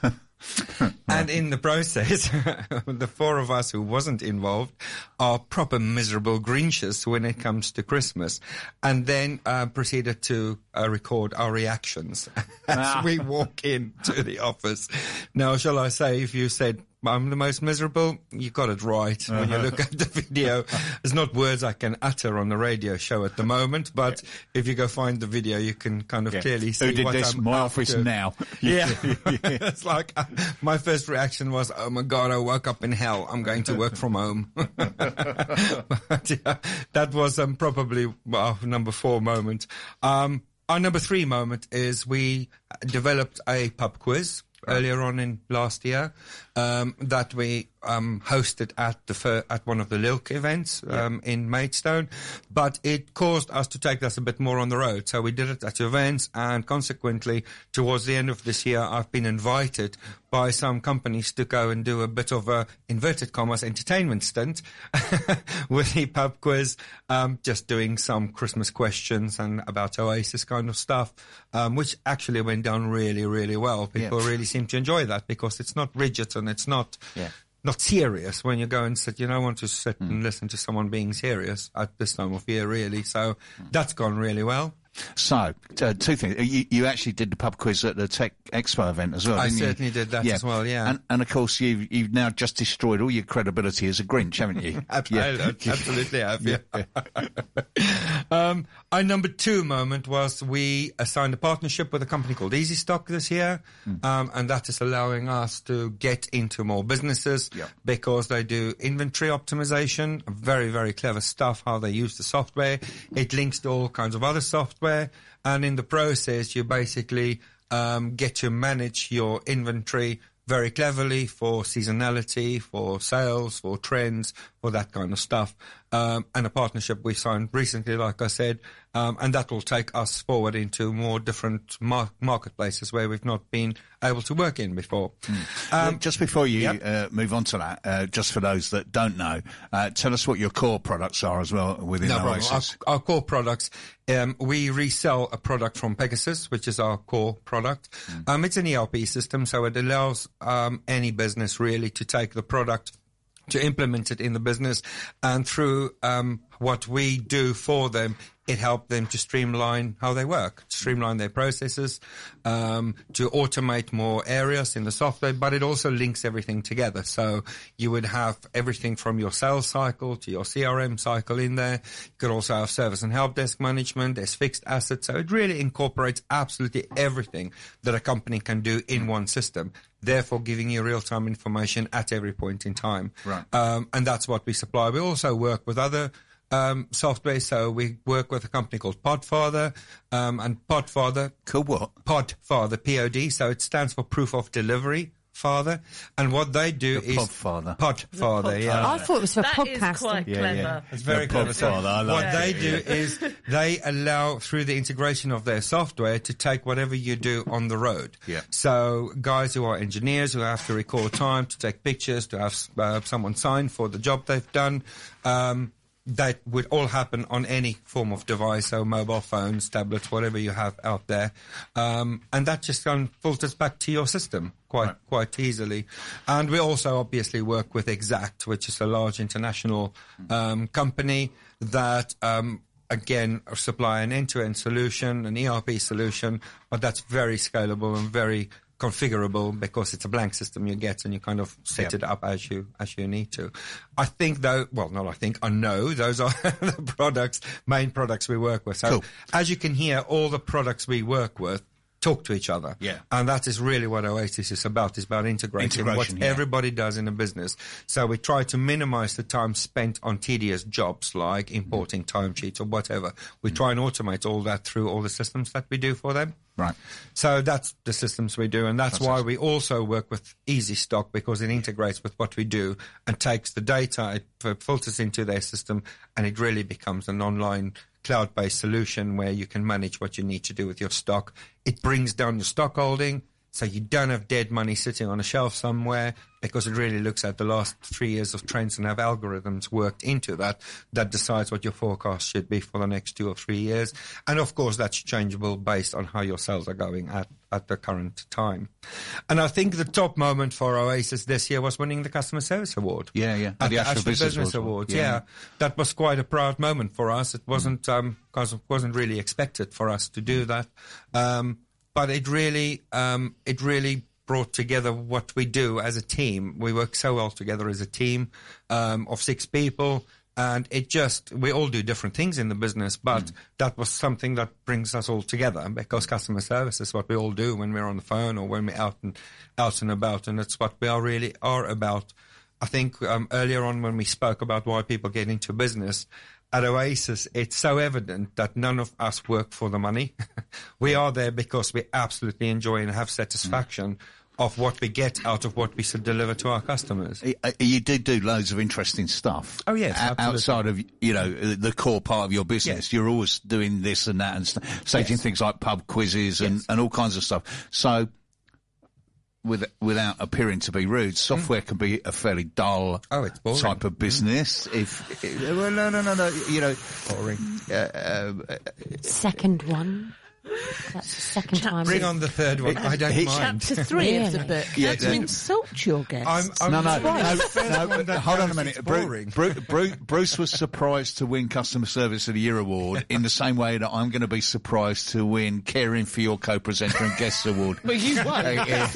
And in the process, the four of us who wasn't involved are proper miserable Grinches when it comes to Christmas, and then uh, proceeded to uh, record our reactions as we walk into the office. Now, shall I say, if you said I'm the most miserable, you got it right. Uh-huh. When you look at the video, there's not words I can utter on the radio show at the moment, but yeah. if you go find the video, you can kind of yeah. clearly see Who did what this? I'm My up office to. now. Yeah. It's like, uh, my first reaction was, oh my God, I woke up in hell. I'm going to work from home. But yeah, that was um, probably our number four moment. Um, our number three moment is we developed a pub quiz earlier on in last year, um, that we um, hosted at the fir- at one of the Lilk events um, yeah. in Maidstone, but it caused us to take this a bit more on the road. So we did it at events, and consequently, towards the end of this year, I've been invited by some companies to go and do a bit of a inverted commas entertainment stint with the pub quiz, um, just doing some Christmas questions and about Oasis kind of stuff, um, which actually went down really, really well. People yeah. really seem to enjoy that because it's not rigid and it's not yeah. not serious when you go and sit. You don't want to sit mm. and listen to someone being serious at this time of year, really. So mm. that's gone really well. So, uh, two things. You, you actually did the pub quiz at the Tech Expo event as well, I didn't you? certainly did that yeah. as well, yeah. And, and of course, you've, you've now just destroyed all your credibility as a Grinch, haven't you? Absolutely, yeah. absolutely have, yeah. um, our number two moment was we signed a partnership with a company called Easy Stock this year, mm. um, and that is allowing us to get into more businesses yeah. because they do inventory optimization, very, very clever stuff, how they use the software. It links to all kinds of other software. And in the process, you basically um, get to manage your inventory very cleverly for seasonality, for sales, for trends, for that kind of stuff. Um, and a partnership we signed recently, like I said, um, and that will take us forward into more different mar- marketplaces where we've not been able to work in before. Mm. Um, just before you yep. uh, move on to that, uh, just for those that don't know, uh, tell us what your core products are as well within no Oasis. Our, our core products, um, we resell a product from Pegasus, which is our core product. Mm. Um, it's an E R P system, so it allows um, any business really to take the product, to implement it in the business, and through um, what we do for them, it helped them to streamline how they work, to streamline their processes, um, to automate more areas in the software, but it also links everything together. So you would have everything from your sales cycle to your C R M cycle in there. You could also have service and help desk management. There's fixed assets. So it really incorporates absolutely everything that a company can do in one system, therefore giving you real-time information at every point in time. Right. Um, and that's what we supply. We also work with other Um, software, so we work with a company called Podfather, um, and Podfather... Called what? Podfather, P O D, so it stands for Proof of Delivery Father, and what they do the is... Podfather. Podfather, yeah. I thought it was for that podcasting. Is quite yeah, clever. Yeah. It's very the clever. So Podfather, I like what it, they yeah. do is they allow, through the integration of their software, to take whatever you do on the road. Yeah. So guys who are engineers who have to record time, to take pictures, to have uh, someone sign for the job they've done, um, that would all happen on any form of device, so mobile phones, tablets, whatever you have out there. Um, and that just um, filters back to your system quite right. quite easily. And we also obviously work with Exact, which is a large international um, company that, um, again, supply an end-to-end solution, an E R P solution, but that's very scalable and very configurable because it's a blank system you get and you kind of set yep. it up as you as you need to. I think though, well, not I think, I know those are the products, main products we work with. So cool. As you can hear, all the products we work with talk to each other. Yeah. And that is really what Oasis is about. It's about integrating what yeah. everybody does in a business. So we try to minimize the time spent on tedious jobs like importing timesheets or whatever. We mm. try and automate all that through all the systems that we do for them. Right. So that's the systems we do, and that's why we also work with Easy Stock, because it integrates with what we do and takes the data, it filters into their system, and it really becomes an online cloud-based solution where you can manage what you need to do with your stock. It brings down your stock holding, so you don't have dead money sitting on a shelf somewhere, because it really looks at the last three years of trends and have algorithms worked into that that decides what your forecast should be for the next two or three years. And of course, that's changeable based on how your sales are going at, at the current time. And I think the top moment for Oasis this year was winning the Customer Service Award. Yeah, yeah. At the the Ashford Ashford Business Business Awards. Awards, yeah. yeah. That was quite a proud moment for us. It wasn't, um, cause it wasn't really expected for us to do that. Um, But it really, um, it really brought together what we do as a team. We work so well together as a team um, of six people, and it just, we all do different things in the business, but mm. that was something that brings us all together, because customer service is what we all do when we're on the phone or when we're out and out and about, and it's what we are really are about. I think um, earlier on when we spoke about why people get into business, at Oasis, it's so evident that none of us work for the money. We are there because we absolutely enjoy and have satisfaction mm. of what we get out of what we should deliver to our customers. You did do loads of interesting stuff. Oh, yes, absolutely. Outside of, you know, the core part of your business. Yes. You're always doing this and that and st- staging yes. things like pub quizzes and, yes. and all kinds of stuff. So, With, without appearing to be rude, software mm. can be a fairly dull oh, it's boring. type of business. Mm. If, if well, no, no, no, no, you know, boring. Uh, uh, Second one. That's the second Chapter, time. Bring on the third one. I don't he, mind. Chapter three really? of the book. Yeah, How to yeah. insult your guests. I'm, I'm no, no, no, no, no hold on a minute. Bruce, Bruce, Bruce was surprised to win Customer Service of the Year award in the same way that I'm going to be surprised to win Caring for Your Co-Presenter and Guests award. Well, you won. Uh, That's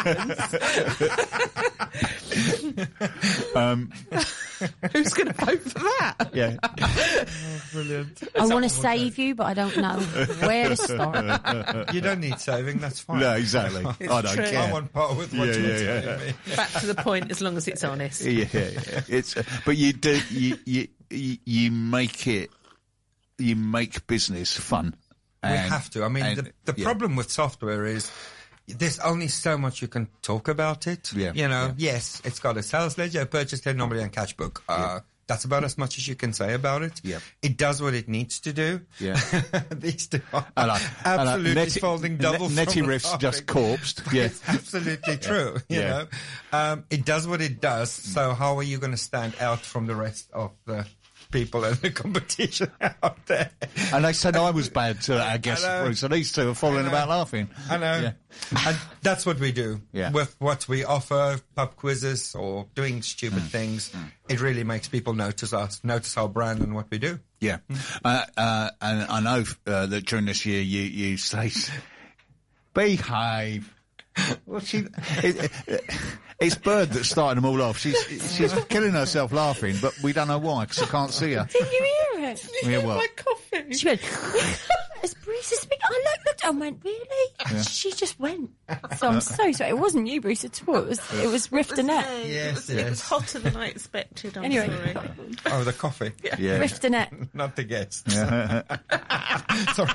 the difference. um, Who's going to vote for that? Yeah. Oh, brilliant. I want to save you, but I don't know where to start. You don't need saving, that's fine. No, exactly. I don't true. care. I want part with what yeah, you're yeah, telling yeah. me. Back to the point, as long as it's honest. Yeah, yeah. It's, uh, but you do, you, you, you, you make it, you make business fun. We and, have to. I mean, and, the, the yeah. problem with software is there's only so much you can talk about it. Yeah. You know, yeah. yes, it's got a sales ledger, a purchase ledger, normally, and cash book. Uh, yeah. That's about as much as you can say about it. Yeah. It does what it needs to do. Yeah. These two are I like, absolutely I like. Netty, folding double Net, Netty from Riff's the just corpsed. Yeah. It's absolutely true. You yeah. know, um, it does what it does. So how are you going to stand out from the rest of the people in the competition out there? And they said I was bad to our guest, Bruce, so these two are falling about laughing. I know. Yeah. And that's what we do. Yeah. With what we offer, pub quizzes or doing stupid mm. things, mm. it really makes people notice us, notice our brand and what we do. Yeah. Mm. Uh, uh, and I know uh, that during this year you, you say, behave. Well, she, it, it, it's Bird that's starting them all off. She's she's killing herself laughing, but we don't know why, because I can't see her. Did you hear it? Did you Yeah, hear what? my coffee? She went, as Bruce is speaking, I looked, looked, I went, really? Yeah. She just went. So I'm so sorry. It wasn't you, Bruce, at all. It was, it was Rift and Net. Yes, Yes, it was, yes. It was hotter than I expected. I'm Anyway. sorry. Oh, the coffee. Yeah. Yeah. Rift and Net. Not the guests. Yeah. Sorry.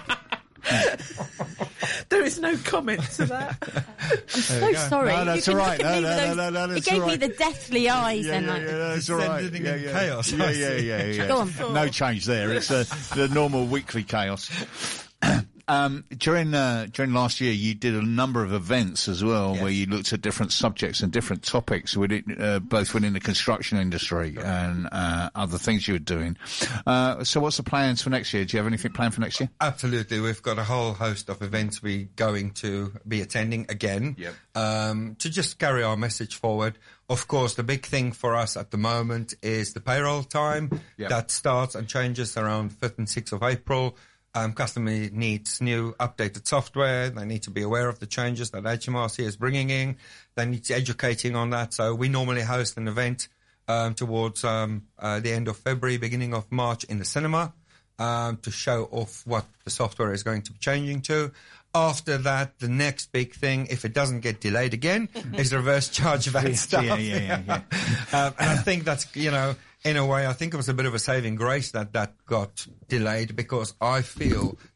There is no comment to that. I'm so sorry. No, that's You can all right. look at No, me no, with no, those- no, no, It that's gave all me right. the deathly eyes Yeah, then, yeah, like. yeah, that's all right. Descending Yeah, in yeah. chaos, Yeah, I yeah, see. yeah, yeah. Go on. No change there. It's uh, the normal weekly chaos. Um, during uh, during last year, you did a number of events as well, Yes. where you looked at different subjects and different topics, within, uh, both within the construction industry and uh, other things you were doing. Uh, so, what's the plans for next year? Do you have anything planned for next year? Absolutely. We've got a whole host of events we're going to be attending again Yep. um, to just carry our message forward. Of course, the big thing for us at the moment is the payroll time. Yep. That starts and changes around fifth and sixth of April. Um, customer needs new updated software. They need to be aware of the changes that H M R C is bringing in. They need to educating on that. So we normally host an event um, towards um, uh, the end of February, beginning of March in the cinema um, to show off what the software is going to be changing to. After that, the next big thing, if it doesn't get delayed again, is reverse charge V A T stuff. Yeah, yeah, yeah, yeah. um, and I think that's, you know, in a way, I think it was a bit of a saving grace that that got delayed, because I feel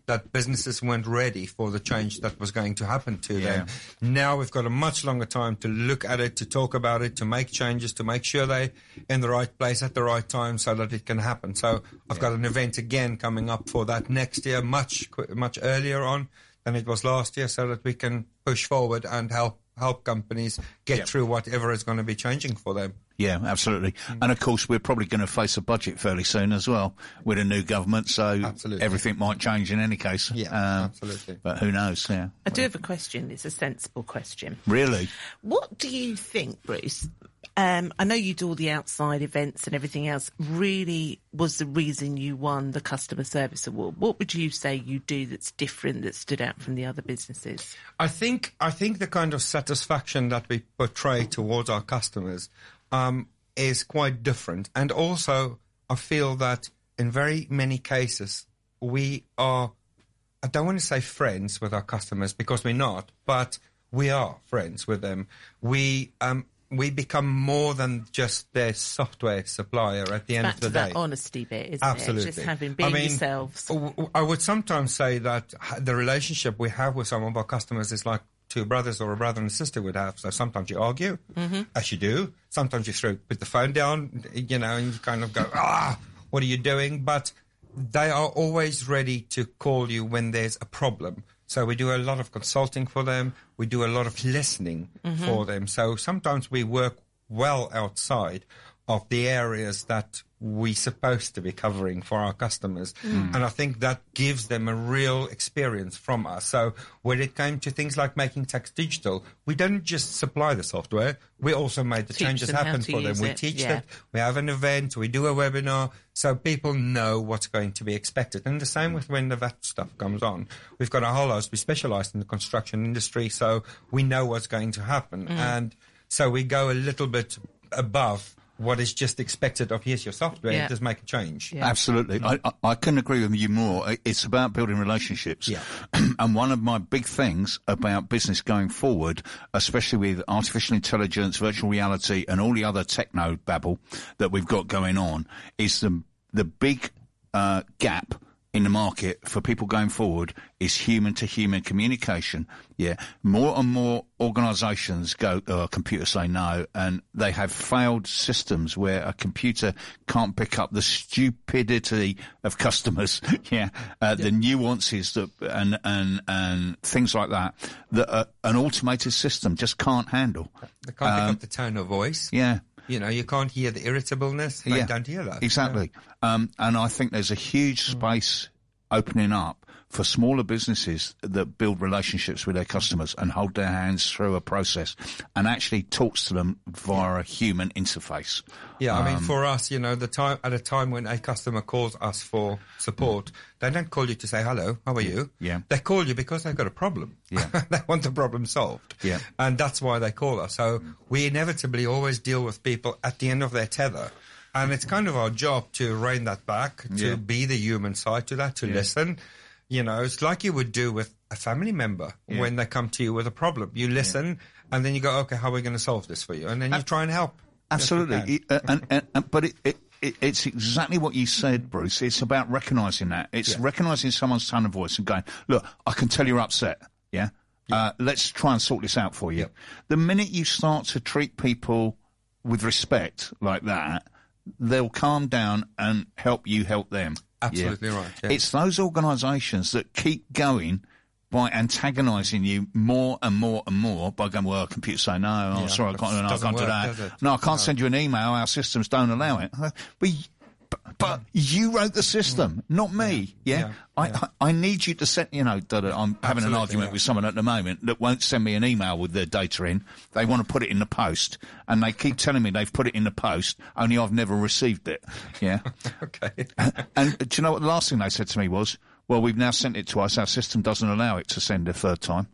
that businesses weren't ready for the change that was going to happen to Yeah. them. Now we've got a much longer time to look at it, to talk about it, to make changes, to make sure they're in the right place at the right time so that it can happen. So I've got an event again coming up for that next year, much qu- much earlier on than it was last year, so that we can push forward and help help companies get Yep. through whatever is going to be changing for them. Yeah, absolutely. And of course, we're probably going to face a budget fairly soon as well with a new government. So Absolutely. everything might change in any case. Yeah, Um, absolutely. But who knows? Yeah. I do have a question. It's a sensible question. Really? What do you think, Bruce? Um, I know you do all the outside events and everything else. Really was the reason you won the Customer Service Award. What would you say you do that's different, that stood out from the other businesses? I think I think the kind of satisfaction that we portray towards our customers um, is quite different, and also I feel that in very many cases we are, I don't want to say friends with our customers because we're not, but we are friends with them. We um, we become more than just their software supplier at the end Back of the to day. that honesty bit, isn't Absolutely. it? Just having being I mean, yourselves. w- I would sometimes say that h- the relationship we have with some of our customers is like two brothers or a brother and a sister would have. So sometimes you argue, Mm-hmm. as you do. Sometimes you throw put the phone down, you know, and you kind of go, ah, what are you doing? But they are always ready to call you when there's a problem. So we do a lot of consulting for them. We do a lot of listening Mm-hmm. for them. So sometimes we work well outside of the areas that we're supposed to be covering for our customers. Mm. And I think that gives them a real experience from us. So when it came to things like making tax digital, we don't just supply the software. We also made the Teach changes them how happen to for them. use We it, teach yeah. them. We have an event. We do a webinar. So people know what's going to be expected. And the same with when the V A T stuff comes on. We've got a whole host. We specialize in the construction industry, so we know what's going to happen. Mm. And so we go a little bit above what is just expected of, here's your software, Yeah. just make a change. Yeah. Absolutely. I, I, I couldn't agree with you more. I- It's about building relationships. Yeah. And one of my big things about business going forward, especially with artificial intelligence, virtual reality, and all the other techno babble that we've got going on, is the, the big uh, gap in the market for people going forward is human-to-human communication. Yeah, more and more organisations go, uh, computers say no, and they have failed systems where a computer can't pick up the stupidity of customers. yeah, uh, the nuances that and and and things like that that uh, an automated system just can't handle. They can't pick Um, up the tone of voice. Yeah. You know, you can't hear the irritableness. They Yeah, don't hear that. Exactly. Um, and I think there's a huge space opening up for smaller businesses that build relationships with their customers and hold their hands through a process and actually talks to them via a human interface. Yeah, I mean, Um, for us, you know, the time at a time when a customer calls us for support, they don't call you to say, hello, how are you? Yeah. They call you because they've got a problem. Yeah. They want the problem solved. Yeah. And that's why they call us. So we inevitably always deal with people at the end of their tether. And it's kind of our job to rein that back, to Yeah. be the human side to that, to listen. You know, it's like you would do with a family member Yeah. when they come to you with a problem. You listen, and then you go, okay, how are we going to solve this for you? And then you try and help. Absolutely. Yes, we It- uh, and, and, and, but it, it, it, it's exactly what you said, Bruce. It's about recognising that. It's Yeah. recognising someone's tone of voice and going, look, I can tell you're upset. Yeah. Uh, let's try and sort this out for you. Yep. The minute you start to treat people with respect like that, they'll calm down and help you help them. Absolutely right, yeah. It's those organisations that keep going by antagonising you more and more and more by going, well, computers say no, oh, Yeah, sorry, I that can't, no, I doesn't can't do work, that. does it? No, I can't No. send you an email, our systems don't allow it. Uh, But, but, but you wrote the system, not me, yeah? Yeah, I, yeah. I I need you to send, you know, that I'm having an Absolutely, argument yeah. with someone at the moment that won't send me an email with their data in. They want to put it in the post, and they keep telling me they've put it in the post, only I've never received it, yeah? Okay. And do you know what the last thing they said to me was, well, we've now sent it to us, our system doesn't allow it to send a third time.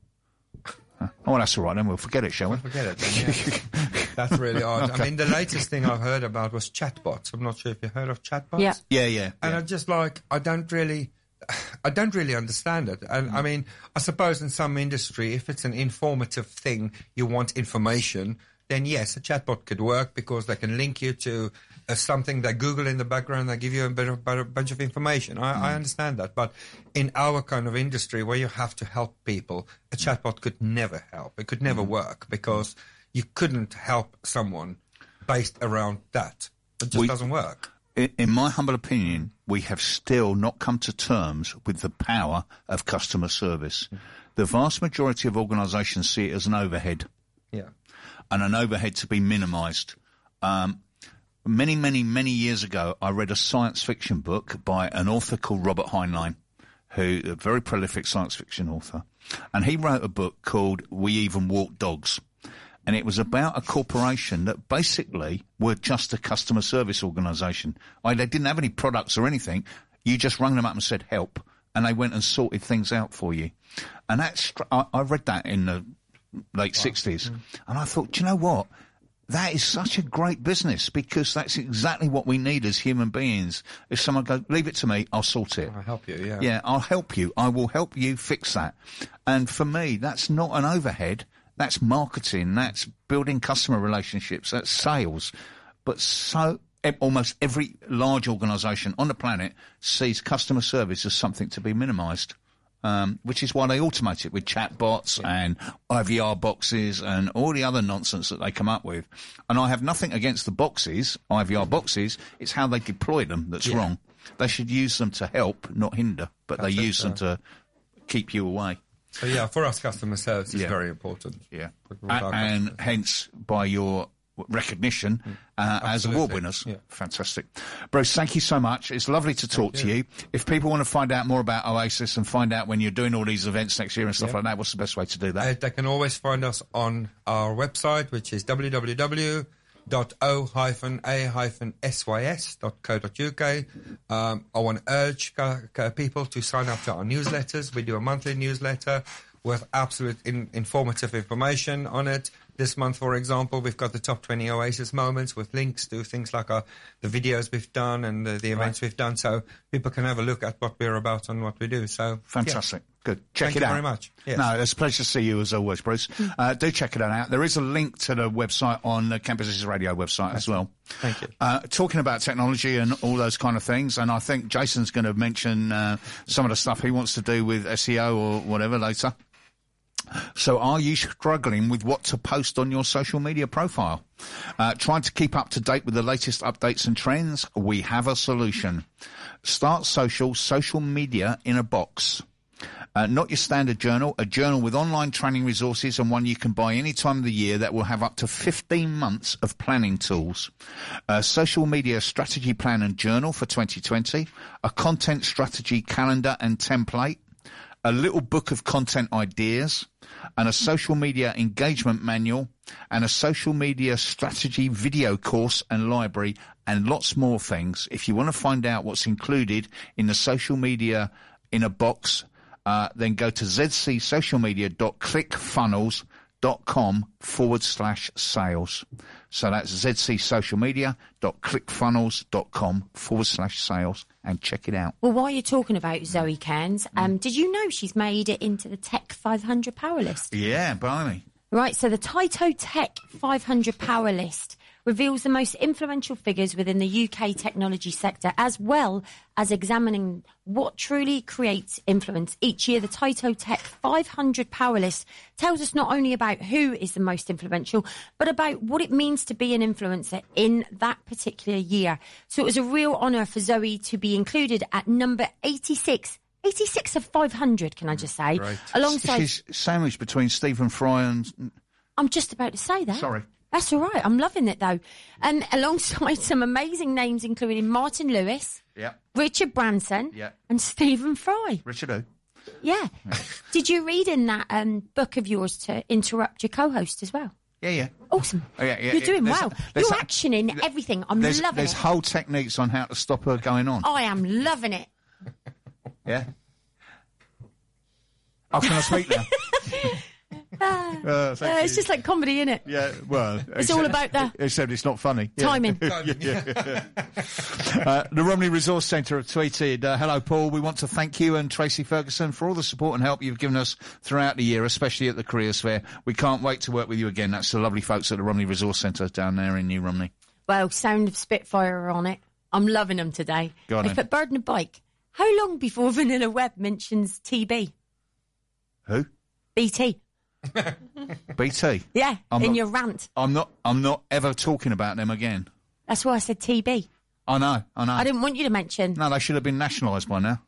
Uh, Oh, well, that's all right, then we'll forget it, shall we? Forget it. Then, yeah. That's really odd. I mean, the latest thing I've heard about was chatbots. I'm not sure if you heard of chatbots. Yeah. Yeah, yeah. And yeah. I just like, I don't really, I don't really understand it. And I mean, I suppose in some industry, if it's an informative thing, you want information, then yes, a chatbot could work because they can link you to uh, something they Google in the background. They give you a, bit of, a bunch of information. I, mm. I understand that. But in our kind of industry where you have to help people, a chatbot could never help. It could never mm. work because you couldn't help someone based around that. It just we, doesn't work. In my humble opinion, we have still not come to terms with the power of customer service. Mm. The vast majority of organisations see it as an overhead. Yeah. And an overhead to be minimised. Um, many, many, many years ago, I read a science fiction book by an author called Robert Heinlein, who a very prolific science fiction author. And he wrote a book called We Even Walk Dogs. And it was about a corporation that basically were just a customer service organisation. They didn't have any products or anything. You just rang them up and said, help. And they went and sorted things out for you. And that's, I, I read that in the late wow. sixties. Mm. And I thought, do you know what? That is such a great business because that's exactly what we need as human beings. If someone goes, leave it to me, I'll sort it. I'll help you, yeah. Yeah, I'll help you. I will help you fix that. And for me, that's not an overhead. That's marketing. That's building customer relationships. That's sales. But so almost every large organisation on the planet sees customer service as something to be minimised, um, which is why they automate it with chatbots yeah. and I V R boxes and all the other nonsense that they come up with. And I have nothing against the boxes, I V R boxes. It's how they deploy them that's yeah. wrong. They should use them to help, not hinder, but that's they use it, them to keep you away. So, yeah, for us, customer service is yeah. very important. Yeah. And, and hence, by your recognition uh, as award winners. Yeah. Fantastic. Bruce, thank you so much. It's lovely to talk thank to you. you. If people want to find out more about Oasis and find out when you're doing all these events next year and stuff yeah. like that, what's the best way to do that? Uh, they can always find us on our website, which is w w w dot o dash a dash s y s dot co dot u k. Um, I want to urge uh, people to sign up to our newsletters. We do a monthly newsletter with absolute in, informative information on it. This month, for example, we've got the top twenty Oasis moments with links to things like our, the videos we've done and the, the events right. we've done, so people can have a look at what we're about and what we do. So fantastic. Yeah. Good. Check Thank it you out. very much. Yes. No, it's a pleasure to see you as always, Bruce. Uh, do check it out. There is a link to the website on the Campuses Radio website as well. Thank you. Uh, talking about technology and all those kind of things, and I think Jason's going to mention uh, some of the stuff he wants to do with S E O or whatever later. So are you struggling with what to post on your social media profile? Uh, trying to keep up to date with the latest updates and trends? We have a solution. Start Social, social media in a box. Uh, not your standard journal, a journal with online training resources and one you can buy any time of the year that will have up to fifteen months of planning tools. A social media strategy plan and journal for twenty twenty, a content strategy calendar and template, a little book of content ideas, and a social media engagement manual, and a social media strategy video course and library, and lots more things. If you want to find out what's included in the social media in a box, uh, then go to zcsocialmedia.clickfunnels.com forward slash sales. So that's zcsocialmedia.clickfunnels.com forward slash sales and check it out. Well, while you're talking about Zoe Cairns, um, did you know she's made it into the Tech five hundred Power List? Yeah, blimey. Right, so the Tyto Tech five hundred Power List reveals the most influential figures within the U K technology sector, as well as examining what truly creates influence. Each year, the Tyto Tech five hundred Power List tells us not only about who is the most influential, but about what it means to be an influencer in that particular year. So it was a real honour for Zoe to be included at number eighty-six. eighty-six of five hundred, can I just say? Right. Alongside, she's sandwiched between Stephen Fry and... I'm just about to say that. Sorry. That's all right. I'm loving it, though. And alongside some amazing names, including Martin Lewis, yeah, Richard Branson, yeah, and Stephen Fry. Richard who? Yeah. yeah. Did you read in that um, book of yours to interrupt your co-host as well? Yeah, yeah. Awesome. Oh, yeah, yeah, You're doing there's, well. there's You're a, actioning everything. I'm there's, loving there's it. There's whole techniques on how to stop her going on. I am loving it. Yeah. Oh, can I speak now? Ah, Uh, thank uh, it's you. just like comedy, isn't it? Yeah, well, It's all about the except it's not funny. Yeah. timing. Yeah. uh, the Romney Resource Centre have tweeted, uh, hello Paul, we want to thank you and Tracy Ferguson for all the support and help you've given us throughout the year, especially at the Careers Fair. We can't wait to work with you again. That's the lovely folks at the Romney Resource Centre down there in New Romney. Well, Sound of Spitfire are on it. I'm loving them today. Go on They then. put Bird and a Bike. How long before Vanilla Web mentions T B? Who? B T. B T? Yeah, I'm in not- your rant. I'm not, I'm not ever talking about them again. That's why I said T B. I know, I know. I didn't want you to mention. No, they should have been nationalised by now.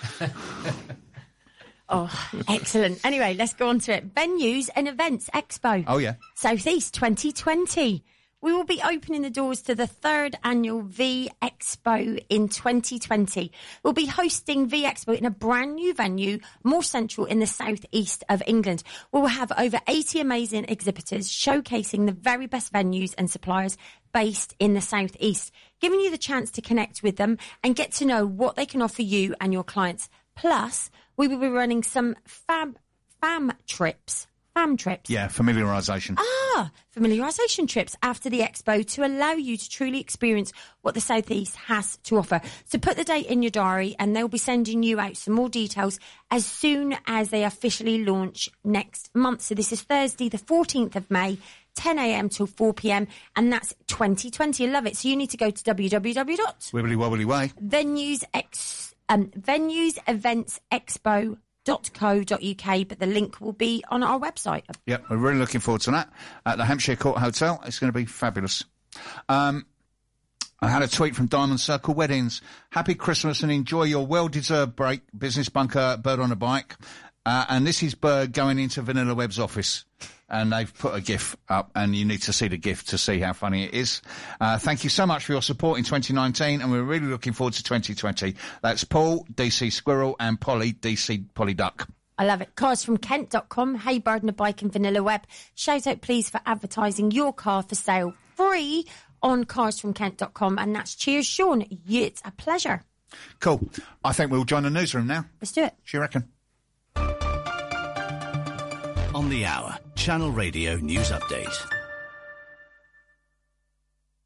Oh, excellent. Anyway, let's go on to it. Venues and Events Expo. Oh, yeah. Southeast twenty twenty. We will be opening the doors to the third annual V Expo in twenty twenty. We'll be hosting V Expo in a brand new venue, more central in the southeast of England. We will have over eighty amazing exhibitors showcasing the very best venues and suppliers based in the southeast, giving you the chance to connect with them and get to know what they can offer you and your clients. Plus, we will be running some fab fam trips. Fam trips. Yeah, familiarisation. Ah, familiarisation trips after the expo to allow you to truly experience what the Southeast has to offer. So put the date in your diary and they'll be sending you out some more details as soon as they officially launch next month. So this is Thursday, the fourteenth of May, ten a.m. till four p.m. and that's twenty twenty. I love it. So you need to go to w w w dot Wibbly wobbly way. venues ex um, venues events expo dot co dot uk, but the link will be on our website. Yep, we're really looking forward to that. At the Hampshire Court Hotel, it's going to be fabulous. Um, I had a tweet from Diamond Circle Weddings. Happy Christmas and enjoy your well-deserved break. Business bunker, Bird on a Bike. Uh, and this is Bird going into Vanilla Web's office. And they've put a GIF up, and you need to see the GIF to see how funny it is. Uh, thank you so much for your support in twenty nineteen, and we're really looking forward to twenty twenty. That's Paul, D C Squirrel, and Polly, D C Polly Duck. I love it. cars from kent dot com. Hey, Bird and a Bike and Vanilla Web. Shout out, please, for advertising your car for sale free on cars from kent dot com. And that's cheers, Sean. It's a pleasure. Cool. I think we'll join the newsroom now. Let's do it. Do you reckon? On the hour, Channel Radio News Update.